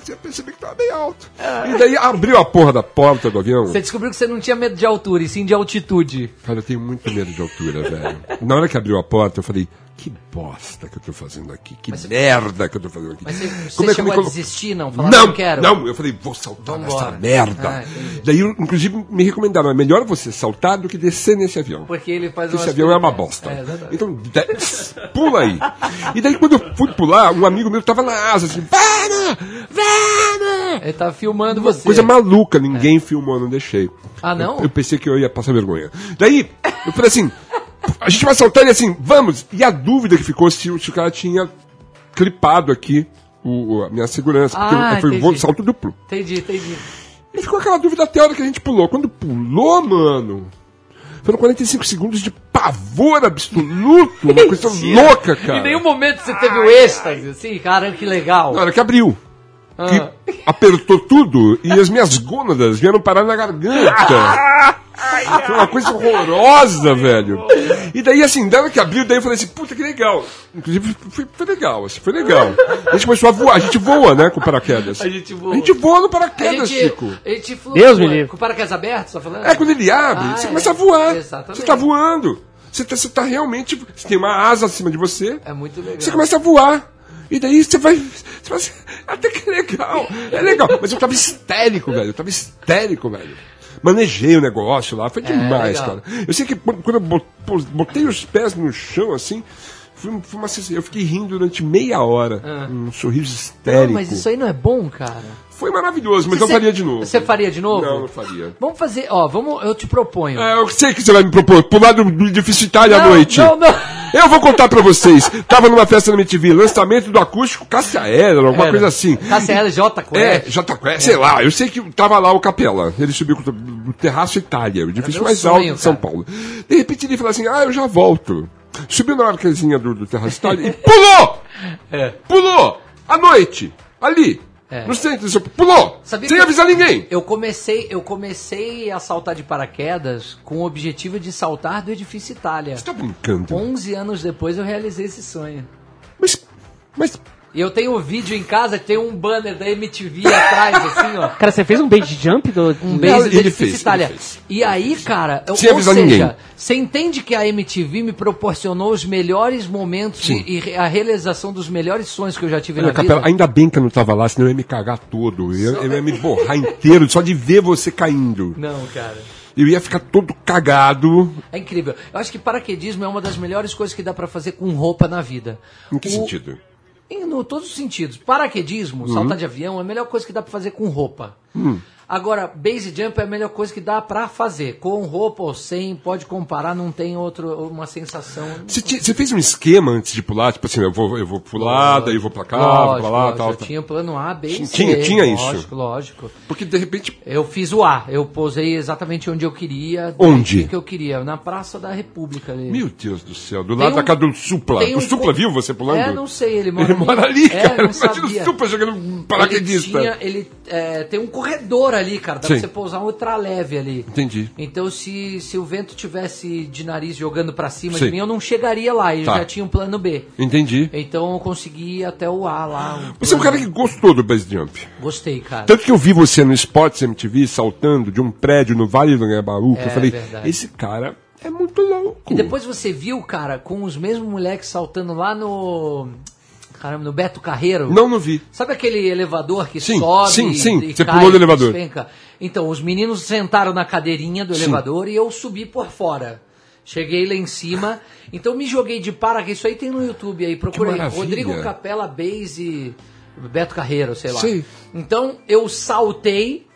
Speaker 1: comecei a perceber que tava bem alto. E daí abriu a porra da porta do avião.
Speaker 3: Você descobriu que você não tinha medo de altura, e sim de altitude.
Speaker 1: Cara, eu tenho muito medo de altura, velho. Na hora que abriu a porta, eu falei, que bosta que eu tô fazendo aqui, que
Speaker 3: Mas
Speaker 1: merda que eu tô fazendo aqui.
Speaker 3: Mas você, você
Speaker 1: Como é que
Speaker 3: chegou
Speaker 1: me colo-
Speaker 3: a desistir, não? Falar,
Speaker 1: Não,
Speaker 3: não quero.
Speaker 1: não, eu falei, vou saltar
Speaker 3: Vambora.
Speaker 1: nessa merda.
Speaker 3: Ah, entendi.
Speaker 1: Daí, inclusive, me recomendaram, é melhor você saltar do que descer nesse avião.
Speaker 3: Porque ele faz
Speaker 1: Porque esse
Speaker 3: umas
Speaker 1: avião é uma
Speaker 3: coisas-
Speaker 1: bosta.
Speaker 3: É, exatamente.
Speaker 1: Então, de- pula aí. E daí, quando eu fui pular, um amigo meu tava na asa, assim, vamos, vamos.
Speaker 3: Ele tá filmando
Speaker 1: Uma
Speaker 3: você.
Speaker 1: coisa maluca, ninguém filmou, não deixei.
Speaker 3: Ah, não?
Speaker 1: Eu, eu pensei que eu ia passar vergonha. Daí, eu falei assim, a gente vai saltar ele assim, vamos. E a dúvida que ficou se, o- se o cara tinha clipado aqui o, o- a minha segurança. Porque
Speaker 3: Ah,
Speaker 1: eu- foi um
Speaker 3: entendi.
Speaker 1: salto duplo.
Speaker 3: Entendi, entendi.
Speaker 1: E ficou aquela dúvida até a hora que a gente pulou. Quando pulou, mano, foram quarenta e cinco segundos de pavor absoluto. Uma coisa louca, cara.
Speaker 3: Em nenhum momento você teve o êxtase, assim, caramba, que legal.
Speaker 1: Na hora que abriu.
Speaker 3: Ah.
Speaker 1: Que apertou tudo e as minhas gônadas vieram parar na garganta. Foi uma coisa horrorosa, velho. E daí, assim, dela que abriu, daí eu falei assim, puta, que legal. Inclusive, foi, foi legal, assim, foi legal. A gente começou a voar, a gente voa, né, com paraquedas.
Speaker 3: A gente voa.
Speaker 1: A gente voa no
Speaker 3: A
Speaker 1: paraquedas,
Speaker 3: gente,
Speaker 1: Chico.
Speaker 3: a gente flutua.
Speaker 2: Deus me livre.
Speaker 3: Com o paraquedas aberto, você tá falando?
Speaker 1: É, quando ele abre,
Speaker 3: Ah,
Speaker 1: você
Speaker 3: é.
Speaker 1: começa a voar.
Speaker 3: Exatamente.
Speaker 1: Você tá voando. Você tá, você tá realmente, você tem uma asa acima de você.
Speaker 3: É muito legal.
Speaker 1: Você começa a voar. E daí você vai, você vai. Até que é legal. É legal. Mas eu tava histérico, velho. Eu tava histérico, velho. Manejei o negócio lá. Foi demais,
Speaker 3: legal.
Speaker 1: cara. Eu sei que quando eu bot- botei os pés no chão, assim. Foi, foi uma sensação. Eu fiquei rindo durante meia hora. Um sorriso histérico.
Speaker 3: Não, mas isso aí não é bom, cara.
Speaker 1: Foi maravilhoso, mas
Speaker 3: Você-
Speaker 1: não faria de novo.
Speaker 3: Você faria de novo?
Speaker 1: Não, não faria.
Speaker 3: Vamos fazer, ó, vamos, eu te proponho.
Speaker 1: É, eu sei que você vai me propor. Pular do, do edifício Itália à
Speaker 3: não,
Speaker 1: noite.
Speaker 3: não, não.
Speaker 1: Eu vou contar pra vocês. Tava numa festa na M T V, lançamento do acústico Cássia Eller, alguma
Speaker 3: Era.
Speaker 1: coisa assim.
Speaker 3: Cássia Eller, J Quest.
Speaker 1: É, J Quest, sei lá. Eu sei que tava lá o Capela. Ele subiu do do Terraço Itália, o edifício
Speaker 3: meu
Speaker 1: mais
Speaker 3: sonho,
Speaker 1: alto de São
Speaker 3: cara.
Speaker 1: Paulo. De repente ele falou assim, ah, eu já volto. Subiu na arcazinha do, do Terraço Itália e pulou!
Speaker 3: É.
Speaker 1: Pulou! À noite! Ali!
Speaker 3: É.
Speaker 1: No centro de São Paulo. Pulou!
Speaker 3: Sabia
Speaker 1: Sem
Speaker 3: que-
Speaker 1: avisar ninguém!
Speaker 3: Eu comecei, eu comecei a saltar de paraquedas com o objetivo de saltar do edifício Itália.
Speaker 1: Você tá brincando?
Speaker 3: onze anos depois eu realizei esse sonho.
Speaker 1: Mas... Mas...
Speaker 3: E eu tenho um vídeo em casa, tem um banner da M T V atrás, assim, ó.
Speaker 2: Cara, você fez um base jump do.
Speaker 3: Um
Speaker 1: Não,
Speaker 3: base do
Speaker 1: ele
Speaker 3: edifício
Speaker 1: fez,
Speaker 3: Itália.
Speaker 1: ele fez.
Speaker 3: E aí, cara, eu,
Speaker 1: Sem
Speaker 3: ou
Speaker 1: avisar
Speaker 3: seja,
Speaker 1: ninguém.
Speaker 3: você entende que a M T V me proporcionou os melhores momentos
Speaker 1: Sim.
Speaker 3: e, e a realização dos melhores sonhos que eu já tive
Speaker 1: Olha,
Speaker 3: na
Speaker 1: Capela,
Speaker 3: vida.
Speaker 1: ainda bem que eu não tava lá, senão eu ia me cagar todo. Eu, eu ia me borrar inteiro só de ver você caindo.
Speaker 3: Não, cara.
Speaker 1: Eu ia ficar todo cagado.
Speaker 3: É incrível. Eu acho que paraquedismo é uma das melhores coisas que dá pra fazer com roupa na vida.
Speaker 1: Em que
Speaker 3: O-
Speaker 1: sentido?
Speaker 3: Em no, todos os sentidos. Paraquedismo,
Speaker 1: Uhum.
Speaker 3: saltar de avião, é a melhor coisa que dá pra fazer com roupa.
Speaker 1: Hum.
Speaker 3: Agora, base jump é a melhor coisa que dá pra fazer. Com roupa ou sem, pode comparar, não tem outro, uma sensação.
Speaker 1: Você, ti- você fez um esquema antes de pular? Tipo assim, eu vou, eu vou pular, daí eu vou pra cá, vou pra lá,
Speaker 3: lógico,
Speaker 1: tal,
Speaker 3: eu
Speaker 1: tal.
Speaker 3: tinha plano A, B e C.
Speaker 1: Tinha- tinha isso.
Speaker 3: Lógico, lógico.
Speaker 1: Porque de repente...
Speaker 3: Eu fiz o A, eu posei exatamente onde eu queria.
Speaker 1: Onde?
Speaker 3: do jeito que eu queria, na Praça da República ali.
Speaker 1: Meu Deus do céu, do
Speaker 3: Tem
Speaker 1: lado
Speaker 3: um-
Speaker 1: da casa do Supla.
Speaker 3: tem
Speaker 1: O
Speaker 3: um
Speaker 1: Supla
Speaker 3: co-
Speaker 1: viu você pulando?
Speaker 3: É, não sei, ele mora
Speaker 1: Ele mora ali,
Speaker 3: É,
Speaker 1: cara.
Speaker 3: não
Speaker 1: Imagina
Speaker 3: sabia.
Speaker 1: o Supla jogando um paraquedista.
Speaker 3: Ele, tinha, ele é, tem um corredor ali, cara. Dá
Speaker 1: Sim.
Speaker 3: pra você pousar um ultraleve ali.
Speaker 1: Entendi.
Speaker 3: Então, se, se o vento tivesse de nariz jogando pra cima
Speaker 1: Sim.
Speaker 3: de mim, eu não chegaria lá. Eu
Speaker 1: Tá.
Speaker 3: já tinha um plano B.
Speaker 1: Entendi.
Speaker 3: Então, eu consegui ir até o A lá. o
Speaker 1: Você é um
Speaker 3: plano
Speaker 1: cara que gostou do base jump.
Speaker 3: Gostei, cara.
Speaker 1: Tanto que eu vi você no Sports M T V saltando de um prédio no Vale do Anhangabaú, que
Speaker 3: É,
Speaker 1: eu falei,
Speaker 3: verdade.
Speaker 1: esse cara é muito louco.
Speaker 3: E depois você viu, cara, com os mesmos moleques saltando lá no... Caramba, no Beto Carreiro.
Speaker 1: Não, não vi.
Speaker 3: Sabe aquele elevador que
Speaker 1: Sim,
Speaker 3: sobe
Speaker 1: sim, sim.
Speaker 3: e
Speaker 1: Você
Speaker 3: cai,
Speaker 1: pulou do elevador.
Speaker 3: despenca? Então, os meninos sentaram na cadeirinha do
Speaker 1: Sim.
Speaker 3: elevador e eu subi por fora. Cheguei lá em cima, então me joguei de paraquedas. Isso aí tem no YouTube aí, procura
Speaker 1: Que
Speaker 3: aí.
Speaker 1: maravilha.
Speaker 3: Rodrigo Capela Base Beto Carreiro, sei lá.
Speaker 1: Sei.
Speaker 3: Então, eu saltei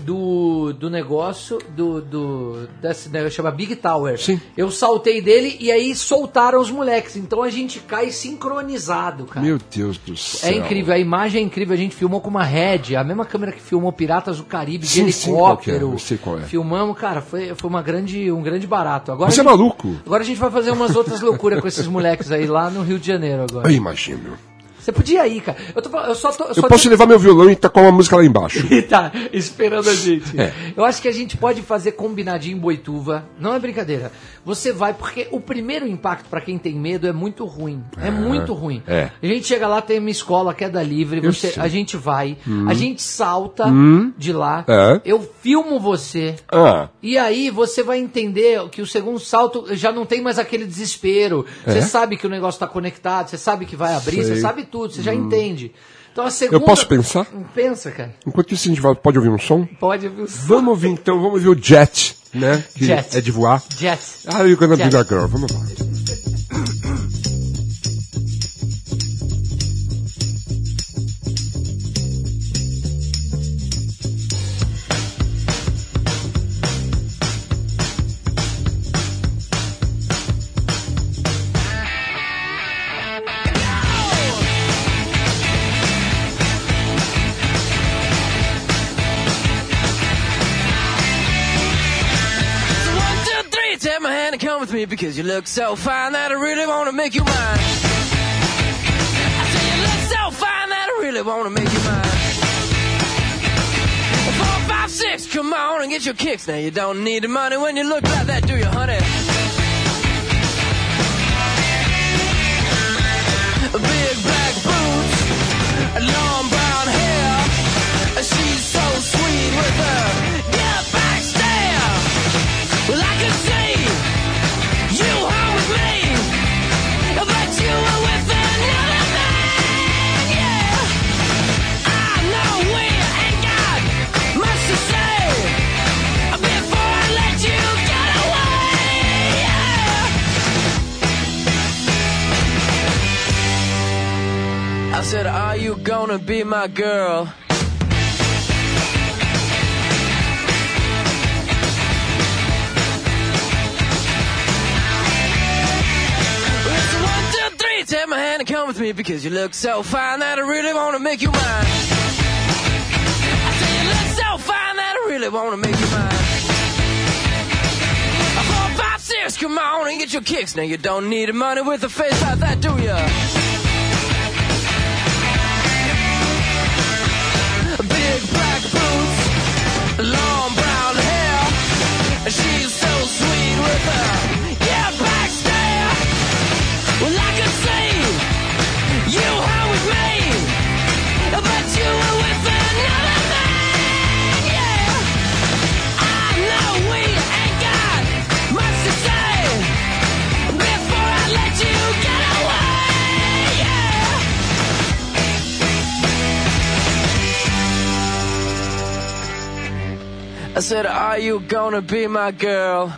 Speaker 3: do, do negócio, do, do desse negócio chama Big Tower.
Speaker 1: Sim.
Speaker 3: Eu saltei dele e aí soltaram os moleques. Então a gente cai sincronizado, cara.
Speaker 1: Meu Deus do céu.
Speaker 3: É incrível, a imagem é incrível. A gente filmou com uma Red, a mesma câmera que filmou Piratas do Caribe, de
Speaker 1: Sim, sim, qual que é?
Speaker 3: helicóptero.
Speaker 1: Eu sei qual é.
Speaker 3: Filmamos, cara, foi, foi uma grande, um grande barato. Agora
Speaker 1: Você
Speaker 3: a
Speaker 1: é
Speaker 3: gente-
Speaker 1: maluco?
Speaker 3: Agora a gente vai fazer umas outras loucuras com esses moleques aí lá no Rio de Janeiro agora.
Speaker 1: Eu imagino.
Speaker 3: Você podia ir, cara. Eu, tô, eu só tô... Eu,
Speaker 1: Eu
Speaker 3: só
Speaker 1: posso
Speaker 3: tô...
Speaker 1: levar meu violão e tacar uma música lá embaixo.
Speaker 3: E tá esperando a gente.
Speaker 1: É.
Speaker 3: Eu acho que a gente pode fazer combinadinho em Boituva. Não é brincadeira. Você vai, porque o primeiro impacto pra quem tem medo é muito ruim. É, é muito ruim.
Speaker 1: É.
Speaker 3: A gente chega lá, tem uma escola, queda livre,
Speaker 1: Eu
Speaker 3: você,
Speaker 1: sei.
Speaker 3: a gente vai,
Speaker 1: Hum.
Speaker 3: a gente salta
Speaker 1: Hum.
Speaker 3: de lá,
Speaker 1: É.
Speaker 3: eu filmo você.
Speaker 1: Ah,
Speaker 3: E aí você vai entender que o segundo salto já não tem mais aquele desespero. Você
Speaker 1: É?
Speaker 3: sabe que o negócio está conectado, você sabe que vai abrir,
Speaker 1: Sei.
Speaker 3: você sabe tudo, você já entende. Então a segunda...
Speaker 1: eu posso pensar?
Speaker 3: Pensa, cara.
Speaker 1: Enquanto isso, a gente vai, pode ouvir um som?
Speaker 3: Pode ouvir o som.
Speaker 1: Vamos ouvir então, vamos ouvir o Jet, né? Que
Speaker 3: Jet.
Speaker 1: é de voar.
Speaker 3: Jet.
Speaker 1: Ah, you're gonna be
Speaker 3: Jet.
Speaker 1: my girl. Vamos lá.
Speaker 4: So one, two, three, take my hand and come with me because you look so fine that I really want to make you mine. I say you look so fine that I really want to make you mine. Four, five, six, come on and get your kicks. Now you don't need the money when you look like that, do you, honey? Big black boots, long brown hair. She's so sweet with her get back stare. Well, I could see you home with me, but you were with another man, yeah. I know we ain't got much to say before I let you get away, yeah. I said, are you gonna be my girl? It's a one, two, three, take my hand and come with me because you look so fine that I really want to make you mine. I say you look so fine that I really want to make you mine. Four, five, six, come on and get your kicks. Now you don't need the money with a face like that, do ya? Big black boots, long brown hair. She's so sweet with her yeah back stare. Well, I could see you home with me, but you were with another man, yeah. I know we ain't got much to say before I let you get away, yeah. I said, are you gonna be my girl?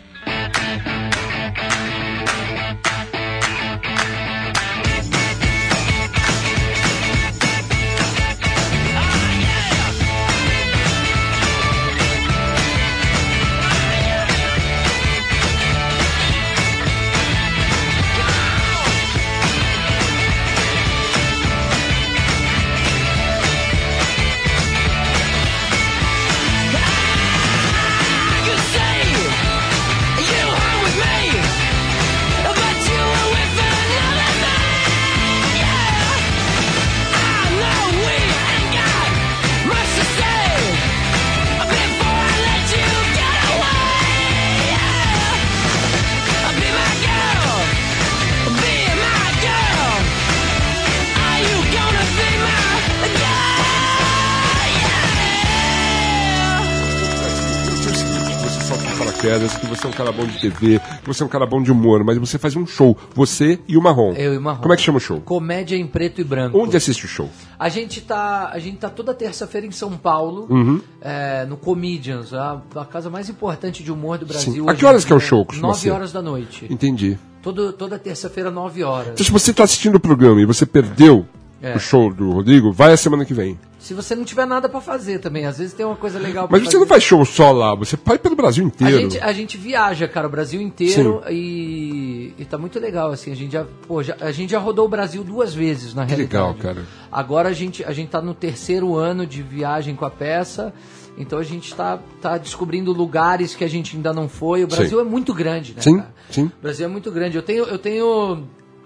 Speaker 1: paraquedas, que você é um cara bom de T V, que você é um cara bom de humor, mas você faz um show, você e o Marrom.
Speaker 3: Eu e o Marrom.
Speaker 1: Como é que chama o show?
Speaker 3: Comédia em preto e branco.
Speaker 1: Onde assiste o show?
Speaker 3: A gente tá, a gente tá toda terça-feira em São Paulo,
Speaker 1: Uhum.
Speaker 3: é, no Comedians, a, a casa mais importante de humor do Brasil.
Speaker 1: Sim.
Speaker 3: hoje
Speaker 1: A que horas
Speaker 3: em
Speaker 1: que é o
Speaker 3: dia.
Speaker 1: show, costuma
Speaker 3: Nove
Speaker 1: ser?
Speaker 3: horas da noite.
Speaker 1: Entendi.
Speaker 3: Todo, toda terça-feira, nove horas.
Speaker 1: Então, se você está assistindo o programa e você perdeu
Speaker 3: É.
Speaker 1: o show do Rodrigo, vai a semana que vem.
Speaker 3: Se você não tiver nada pra fazer também, às vezes tem uma coisa legal pra
Speaker 1: Mas
Speaker 3: fazer.
Speaker 1: você não faz show só lá, você vai pelo Brasil
Speaker 3: A
Speaker 1: inteiro.
Speaker 3: gente, a gente viaja, cara, o Brasil inteiro e, e tá muito legal, assim, a gente já, pô, já, a gente já rodou o Brasil duas vezes, na
Speaker 1: Que
Speaker 3: realidade.
Speaker 1: legal, cara.
Speaker 3: Agora a gente, a gente tá no terceiro ano de viagem com a peça, então a gente tá, tá descobrindo lugares que a gente ainda não foi. O Brasil
Speaker 1: Sim.
Speaker 3: é muito grande, né,
Speaker 1: Sim,
Speaker 3: cara?
Speaker 1: sim.
Speaker 3: O Brasil é muito grande. Eu tenho, eu tenho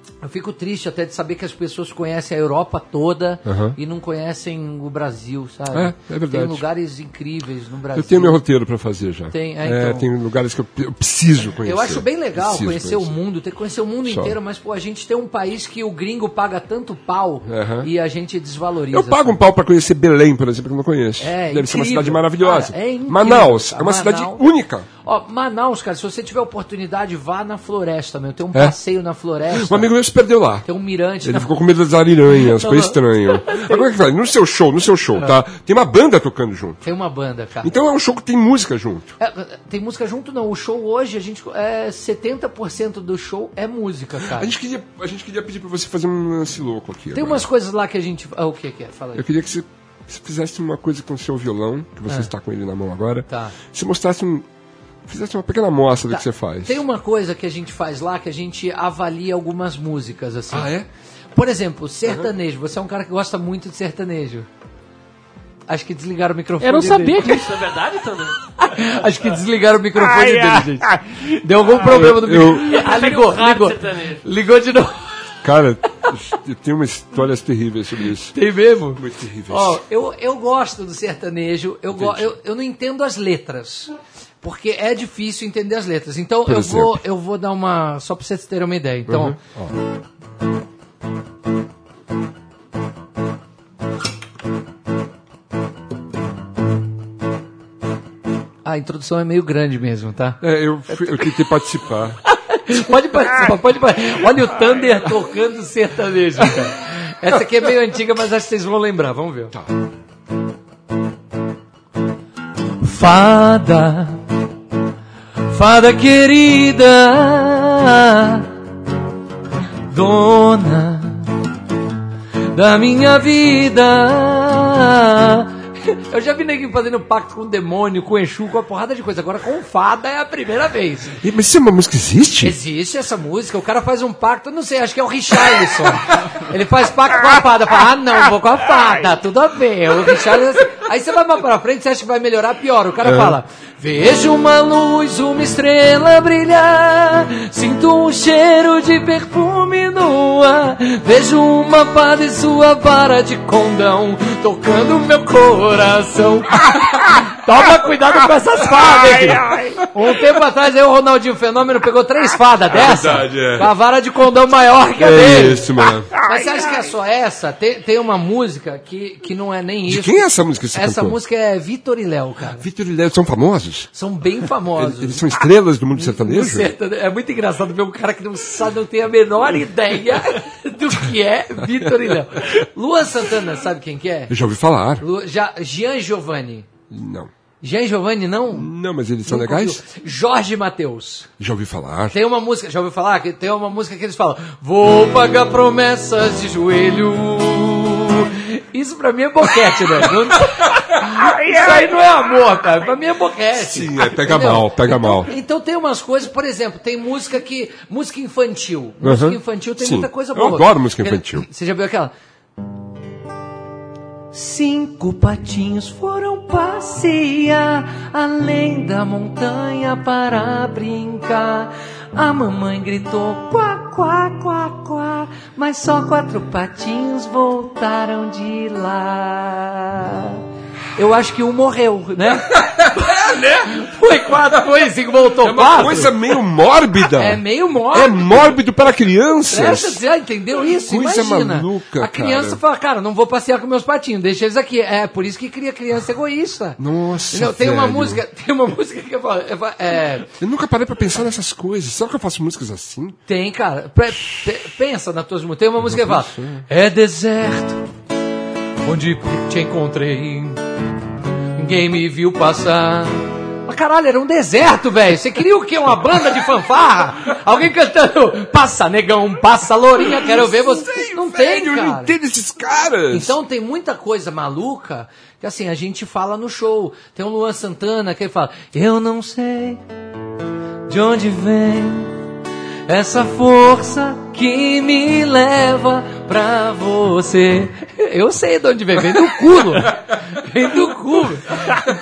Speaker 3: Eu fico triste até de saber que as pessoas conhecem a Europa toda
Speaker 1: Aham.
Speaker 3: e não conhecem o Brasil, sabe?
Speaker 1: É, é verdade.
Speaker 3: Tem lugares incríveis no Brasil.
Speaker 1: Eu tenho meu roteiro pra fazer já.
Speaker 3: Tem, é, então.
Speaker 1: tem lugares que eu, eu preciso conhecer.
Speaker 3: Eu acho bem legal
Speaker 1: Preciso
Speaker 3: conhecer, o mundo, ter que conhecer o mundo
Speaker 1: Só.
Speaker 3: inteiro, mas pô, a gente tem um país que o gringo paga tanto pau
Speaker 1: Aham.
Speaker 3: e a gente desvaloriza.
Speaker 1: Eu pago um pau pra conhecer Belém, por exemplo, que eu não conheço.
Speaker 3: É,
Speaker 1: Deve ser uma
Speaker 3: incrível.
Speaker 1: cidade maravilhosa.
Speaker 3: Cara, é incrível.
Speaker 1: Manaus é uma
Speaker 3: Manaus.
Speaker 1: cidade única.
Speaker 3: Ó, Manaus, cara, se você tiver oportunidade, vá na floresta, meu. Tem um
Speaker 1: É?
Speaker 3: passeio na floresta.
Speaker 1: Um amigo meu se perdeu lá.
Speaker 3: Tem um mirante.
Speaker 1: Ele
Speaker 3: na...
Speaker 1: ficou com medo das ariranhas, foi estranho. Agora que fala, no seu show, no seu show, tá? Tem uma banda tocando junto.
Speaker 3: Tem uma banda, cara.
Speaker 1: Então é um show que tem música junto.
Speaker 3: É, tem música junto, não. O show hoje, a gente é setenta por cento do show é música, cara.
Speaker 1: A gente queria, a gente queria pedir pra você fazer um lance louco aqui.
Speaker 3: Tem
Speaker 1: agora.
Speaker 3: umas coisas lá que a gente... Ah, o que que é? Fala aí.
Speaker 1: Eu queria que você, você fizesse uma coisa com o seu violão, que você
Speaker 3: Ah.
Speaker 1: está com ele na mão agora.
Speaker 3: Tá.
Speaker 1: Você mostrasse um... Fizesse uma pequena amostra
Speaker 3: Tá.
Speaker 1: do que você faz.
Speaker 3: Tem uma coisa que a gente faz lá que a gente avalia algumas músicas, assim.
Speaker 1: Ah, é?
Speaker 3: Por exemplo, sertanejo. Você é um cara que gosta muito de sertanejo. Acho que desligaram o microfone
Speaker 2: Eu não sabia
Speaker 3: dele.
Speaker 2: disso, é verdade, Thunder?
Speaker 3: Acho que desligaram o microfone
Speaker 5: Ai,
Speaker 3: dele,
Speaker 5: ai,
Speaker 3: gente. Deu algum problema no
Speaker 1: eu-
Speaker 3: microfone. Ah, ligou,
Speaker 2: Rádio
Speaker 3: ligou.
Speaker 2: sertanejo.
Speaker 3: Ligou de novo.
Speaker 1: Cara, eu tenho umas histórias terríveis sobre isso.
Speaker 3: Tem mesmo?
Speaker 1: Muito terríveis.
Speaker 3: Ó, eu, eu gosto do sertanejo, eu, go, eu, eu não entendo as letras. Porque é difícil entender as letras. Então
Speaker 1: Por
Speaker 3: eu vou,
Speaker 1: exemplo?
Speaker 3: eu vou dar uma. Só pra vocês terem uma ideia. Então, a introdução é meio grande mesmo, tá?
Speaker 1: É, eu, fui- eu tentei participar.
Speaker 3: Pode participar, pode participar. Olha o Thunder tocando sertanejo, cara. Essa aqui é meio antiga, mas acho que vocês vão lembrar. Vamos ver.
Speaker 1: Tá.
Speaker 3: Fada, fada querida, dona da minha vida. Eu já vi ninguém fazendo pacto com o demônio, com o Exu, com a porrada de coisa. Agora com fada é a primeira vez.
Speaker 1: E, mas isso é uma música que existe?
Speaker 3: Existe essa música, o cara faz um pacto, eu não sei, acho que é o Richarlison. Ele faz pacto com a fada, fala, ah não, vou com a fada, tudo a ver. O Richarlison, aí você vai mais pra frente, você acha que vai melhorar, pior. O cara fala, vejo uma luz, uma estrela brilhar, sinto um cheiro de perfume no ar, vejo uma fada e sua vara de condão, tocando meu coração. Toma cuidado com essas fadas, filho. Um tempo atrás aí o Ronaldinho Fenômeno pegou três fadas dessa,
Speaker 1: verdade, é.
Speaker 3: com a vara de condão maior que a
Speaker 1: É
Speaker 3: dele.
Speaker 1: isso, mano.
Speaker 3: Mas você acha que é só essa? Tem, tem uma música que, que não é nem
Speaker 1: De
Speaker 3: isso.
Speaker 1: quem é essa música que você
Speaker 3: Essa
Speaker 1: cantou?
Speaker 3: música é Vitor e Léo, cara.
Speaker 1: Vitor e Léo são famosos?
Speaker 3: São bem famosos.
Speaker 1: Eles, eles são estrelas do mundo
Speaker 3: No
Speaker 1: sertanejo?
Speaker 3: sertanejo. É muito engraçado ver um cara que não sabe, não tem a menor ideia do que é Vitor e Léo. Luan Santana, sabe quem que é?
Speaker 1: Eu já ouvi falar.
Speaker 3: Lu, já, Jean Giovanni.
Speaker 1: Não.
Speaker 3: Jean Giovanni, não?
Speaker 1: Não, mas eles são
Speaker 3: Nunca
Speaker 1: legais?
Speaker 3: ouviu. Jorge Mateus.
Speaker 1: Já ouvi falar.
Speaker 3: Tem uma música, já ouviu falar? Que tem uma música que eles falam: vou pagar promessas de joelho. Isso pra mim é boquete, né? Não- Isso aí não é amor, cara. Pra mim é boquete.
Speaker 1: Sim, é, pega
Speaker 3: Entendeu?
Speaker 1: mal, pega
Speaker 3: então,
Speaker 1: mal.
Speaker 3: Então tem umas coisas, por exemplo, tem música que. Música infantil. Música
Speaker 1: Uhum.
Speaker 3: infantil tem
Speaker 1: Sim.
Speaker 3: muita coisa
Speaker 1: Eu
Speaker 3: boa.
Speaker 1: adoro música infantil.
Speaker 3: Você já viu aquela? Cinco patinhos foram passear além da montanha para brincar. A mamãe gritou quá, quá, quá, quá, mas só quatro patinhos voltaram de lá. Eu acho que um morreu, né? Foi quatro, foi cinco, voltou
Speaker 1: É uma
Speaker 3: quatro.
Speaker 1: coisa meio mórbida.
Speaker 3: É meio
Speaker 1: É
Speaker 3: mórbido.
Speaker 1: mórbido para
Speaker 3: Presta,
Speaker 1: crianças.
Speaker 3: você já entendeu isso?
Speaker 1: Coisa
Speaker 3: Imagina.
Speaker 1: maluca,
Speaker 3: a criança
Speaker 1: cara.
Speaker 3: fala, cara, não vou passear com meus patinhos, deixa eles aqui. É por isso que cria criança egoísta.
Speaker 1: Nossa,
Speaker 3: Entendeu? Tem uma
Speaker 1: velho.
Speaker 3: música, tem uma música que eu falo, eu falo, é,
Speaker 1: Eu nunca parei pra pensar nessas coisas. Será que eu faço músicas assim?
Speaker 3: tem, cara, pre- pe- pensa nas tuas músicas. Tem uma música que fala, é deserto, onde te encontrei, ninguém me viu passar. Mas caralho, era um deserto, velho. Você queria o quê? Uma banda de fanfarra? Alguém cantando passa negão, passa lourinha, quero ver você. Não tem,
Speaker 1: Velho, eu não
Speaker 3: cara.
Speaker 1: entendo esses caras.
Speaker 3: Então tem muita coisa maluca que assim, a gente fala no show. Tem um Luan Santana que ele fala, eu não sei de onde vem essa força que me leva pra você. Eu sei de onde vem, vem do cu, Luan. Vem do cu. Então tem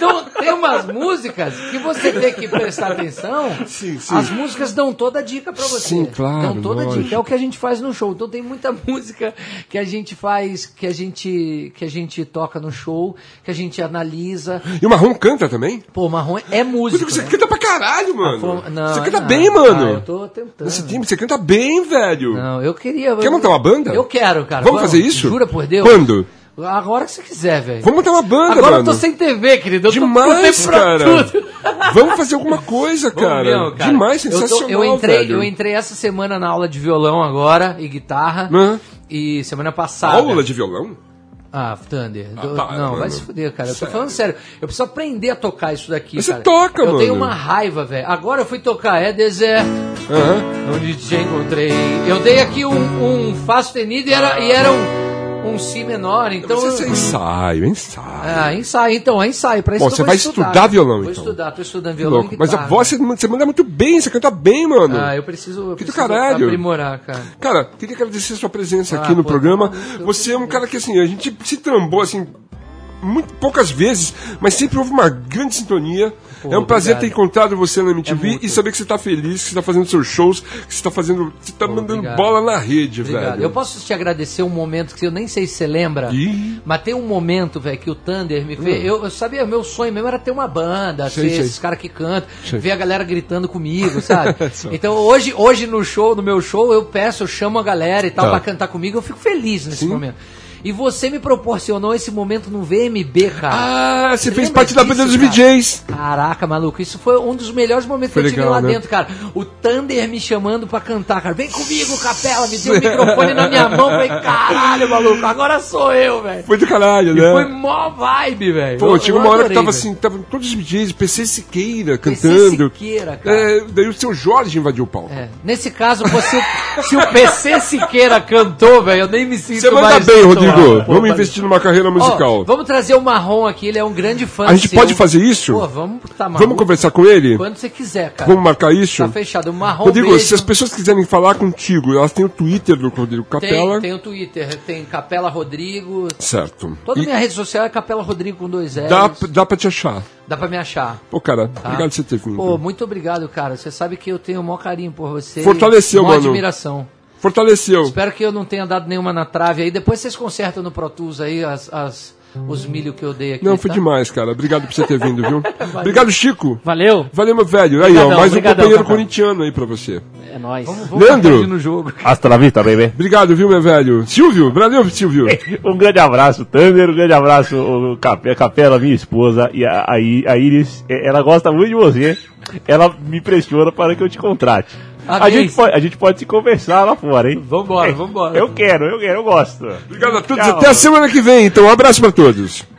Speaker 3: tem umas músicas que você tem que prestar atenção.
Speaker 1: Sim, sim.
Speaker 3: As músicas dão toda a dica pra você.
Speaker 1: Sim, claro,
Speaker 3: Dão toda a
Speaker 1: lógico.
Speaker 3: dica. É o que a gente faz no show. Então tem muita música que a gente faz, que a gente, que a gente toca no show, que a gente analisa.
Speaker 1: E o Marrom canta também?
Speaker 3: Pô, o Marrom é músico.
Speaker 1: Você
Speaker 3: né?
Speaker 1: canta pra caralho, mano.
Speaker 3: Pô, não,
Speaker 1: você
Speaker 3: é
Speaker 1: canta
Speaker 3: não.
Speaker 1: bem, mano.
Speaker 3: Ah, eu tô tentando.
Speaker 1: Nesse time, você canta bem, velho.
Speaker 3: Não, eu queria.
Speaker 1: Quer
Speaker 3: eu,
Speaker 1: montar uma banda?
Speaker 3: Eu quero, cara.
Speaker 1: Vamos fazer isso?
Speaker 3: Jura por Deus?
Speaker 1: Quando?
Speaker 3: Agora que você quiser, velho.
Speaker 1: Vamos montar uma banda,
Speaker 3: Agora
Speaker 1: mano.
Speaker 3: eu tô sem T V, querido. Eu
Speaker 1: Demais,
Speaker 3: tô com tempo pra
Speaker 1: cara.
Speaker 3: tudo.
Speaker 1: Vamos fazer alguma coisa, cara.
Speaker 3: Vamos mesmo, cara.
Speaker 1: Demais,
Speaker 3: Eu tô-
Speaker 1: sensacional,
Speaker 3: eu, entrei,
Speaker 1: velho.
Speaker 3: eu entrei essa semana na aula de violão agora e guitarra.
Speaker 1: Hã?
Speaker 3: E semana passada.
Speaker 1: Aula de violão?
Speaker 3: Ah, Thunder.
Speaker 1: Ah,
Speaker 3: do-
Speaker 1: para,
Speaker 3: não,
Speaker 1: mano.
Speaker 3: vai se fuder, cara. Eu tô
Speaker 1: Sério.
Speaker 3: falando sério. Eu preciso aprender a tocar isso daqui,
Speaker 1: Mas você
Speaker 3: cara.
Speaker 1: toca,
Speaker 3: eu
Speaker 1: mano.
Speaker 3: tenho uma raiva, velho. Agora eu fui tocar É Deserto,
Speaker 1: Aham.
Speaker 3: onde te encontrei. Eu dei aqui um, um Fá sustenido e era, e era um, um Si menor, então...
Speaker 1: Você
Speaker 3: eu-
Speaker 1: é ensaio, ensaio.
Speaker 3: Ah, ensaio, então, é ensaio. Pra isso
Speaker 1: Bom,
Speaker 3: que eu
Speaker 1: você
Speaker 3: vou
Speaker 1: vai
Speaker 3: estudar,
Speaker 1: estudar violão,
Speaker 3: Vou
Speaker 1: então.
Speaker 3: estudar, tô estudando
Speaker 1: Que
Speaker 3: violão
Speaker 1: louco.
Speaker 3: e
Speaker 1: Mas a
Speaker 3: guitarra.
Speaker 1: voz, você, você manda muito bem, você canta bem, mano.
Speaker 3: Ah, eu preciso, eu
Speaker 1: Que do
Speaker 3: preciso
Speaker 1: caralho.
Speaker 3: aprimorar, cara.
Speaker 1: Cara, queria agradecer a sua presença
Speaker 3: Ah,
Speaker 1: aqui no
Speaker 3: pô,
Speaker 1: programa.
Speaker 3: tá maluco, eu
Speaker 1: Você é um
Speaker 3: tô-
Speaker 1: cara que, assim, a gente se trambou, assim, muito poucas vezes, mas sempre houve uma grande sintonia.
Speaker 3: Pô,
Speaker 1: é um prazer
Speaker 3: obrigado.
Speaker 1: ter encontrado você na M T V
Speaker 3: É muito.
Speaker 1: e saber que você tá feliz, que você tá fazendo seus shows, que você tá fazendo. Você tá mandando
Speaker 3: obrigado.
Speaker 1: bola na rede,
Speaker 3: Obrigado.
Speaker 1: velho.
Speaker 3: Eu posso te agradecer um momento que eu nem sei se você lembra,
Speaker 1: Ih.
Speaker 3: mas tem um momento, velho, que o Thunder me fez. Eu, eu sabia, meu sonho mesmo era ter uma banda,
Speaker 1: Sei,
Speaker 3: ser
Speaker 1: sei.
Speaker 3: esses caras que cantam,
Speaker 1: Sei.
Speaker 3: ver a galera gritando comigo, sabe? Então hoje, hoje no show, no meu show, eu peço, eu chamo a galera e tal
Speaker 1: Tá.
Speaker 3: pra cantar comigo, eu fico feliz nesse
Speaker 1: Sim.
Speaker 3: momento. E você me proporcionou esse momento no V M B, cara.
Speaker 1: Ah, você fez
Speaker 3: lembra
Speaker 1: parte da banda
Speaker 3: disso,
Speaker 1: dos
Speaker 3: cara?
Speaker 1: V Js.
Speaker 3: Caraca, maluco, isso foi um dos melhores momentos
Speaker 1: Foi
Speaker 3: que eu tive
Speaker 1: legal,
Speaker 3: lá
Speaker 1: né?
Speaker 3: dentro, cara. O Thunder me chamando pra cantar, cara. Vem comigo, Capela, me deu o microfone na minha mão. Falei, caralho, maluco, agora sou eu, velho.
Speaker 1: Foi do caralho,
Speaker 3: E
Speaker 1: né?
Speaker 3: foi mó vibe, velho.
Speaker 1: Pô,
Speaker 3: Eu-
Speaker 1: chegou
Speaker 3: eu
Speaker 1: uma hora que
Speaker 3: adorei,
Speaker 1: tava
Speaker 3: velho.
Speaker 1: assim, tava todos os V Js, P C Siqueira
Speaker 3: P C
Speaker 1: cantando.
Speaker 3: Siqueira, cara.
Speaker 1: É, daí o seu Jorge invadiu o palco.
Speaker 3: É, nesse caso, você, se o P C Siqueira cantou, velho, eu nem me sinto
Speaker 1: Você manda
Speaker 3: mais
Speaker 1: bem,
Speaker 3: titular.
Speaker 1: Rodrigo.
Speaker 3: Pô,
Speaker 1: Vamos
Speaker 3: valeu.
Speaker 1: investir numa carreira
Speaker 3: Ó,
Speaker 1: musical.
Speaker 3: vamos trazer o Marrom aqui, ele é um grande fã
Speaker 1: A gente
Speaker 3: seu.
Speaker 1: pode fazer isso?
Speaker 3: Pô, vamos tá maluco.
Speaker 1: Vamos conversar com ele?
Speaker 3: Quando você quiser, cara.
Speaker 1: Vamos marcar isso?
Speaker 3: Tá fechado. O Marrom,
Speaker 1: Rodrigo,
Speaker 3: beijo.
Speaker 1: se as pessoas quiserem falar contigo, elas têm o Twitter do Rodrigo Capela.
Speaker 3: Tem, tem o Twitter, tem Capela Rodrigo.
Speaker 1: Certo.
Speaker 3: Toda
Speaker 1: E
Speaker 3: minha rede social é Capela Rodrigo com dois L's.
Speaker 1: dá, dá pra te achar.
Speaker 3: Dá pra me achar.
Speaker 1: Pô, cara,
Speaker 3: Tá?
Speaker 1: obrigado por você ter vindo.
Speaker 3: Pô, muito obrigado, cara. Você sabe que eu tenho o maior carinho por você.
Speaker 1: Fortaleceu,
Speaker 3: maior
Speaker 1: mano.
Speaker 3: admiração.
Speaker 1: Fortaleceu.
Speaker 3: Espero que eu não tenha dado nenhuma na trave aí. Depois vocês consertam no Pro Tools aí as, as, os milho que eu dei aqui.
Speaker 1: Não, foi
Speaker 3: tá?
Speaker 1: demais, cara. Obrigado por você ter vindo, viu? Obrigado, Chico.
Speaker 2: Valeu.
Speaker 1: Valeu, meu velho. Aí,
Speaker 2: Obrigadão,
Speaker 1: ó, mais um
Speaker 2: obrigadão,
Speaker 1: companheiro
Speaker 2: Capela.
Speaker 1: corintiano aí pra você.
Speaker 2: É nóis.
Speaker 3: Vamos, vamos
Speaker 1: Leandro.
Speaker 3: marcar de no jogo.
Speaker 5: Hasta la vista, baby.
Speaker 1: Obrigado, viu, meu velho? Silvio, valeu, Silvio.
Speaker 5: Um grande abraço, Thunder, um grande abraço, o Capela, Capela, minha esposa, e a, a, I- a Iris, eh, ela gosta muito de você, ela me pressiona para que eu te contrate. A
Speaker 3: Amém.
Speaker 5: gente, pode, a gente pode se conversar lá fora, hein?
Speaker 3: Vambora, vambora.
Speaker 5: Eu quero, eu quero, eu gosto.
Speaker 1: Obrigado a todos.
Speaker 5: Tchau.
Speaker 1: Até a semana que vem, então. Um abraço pra todos.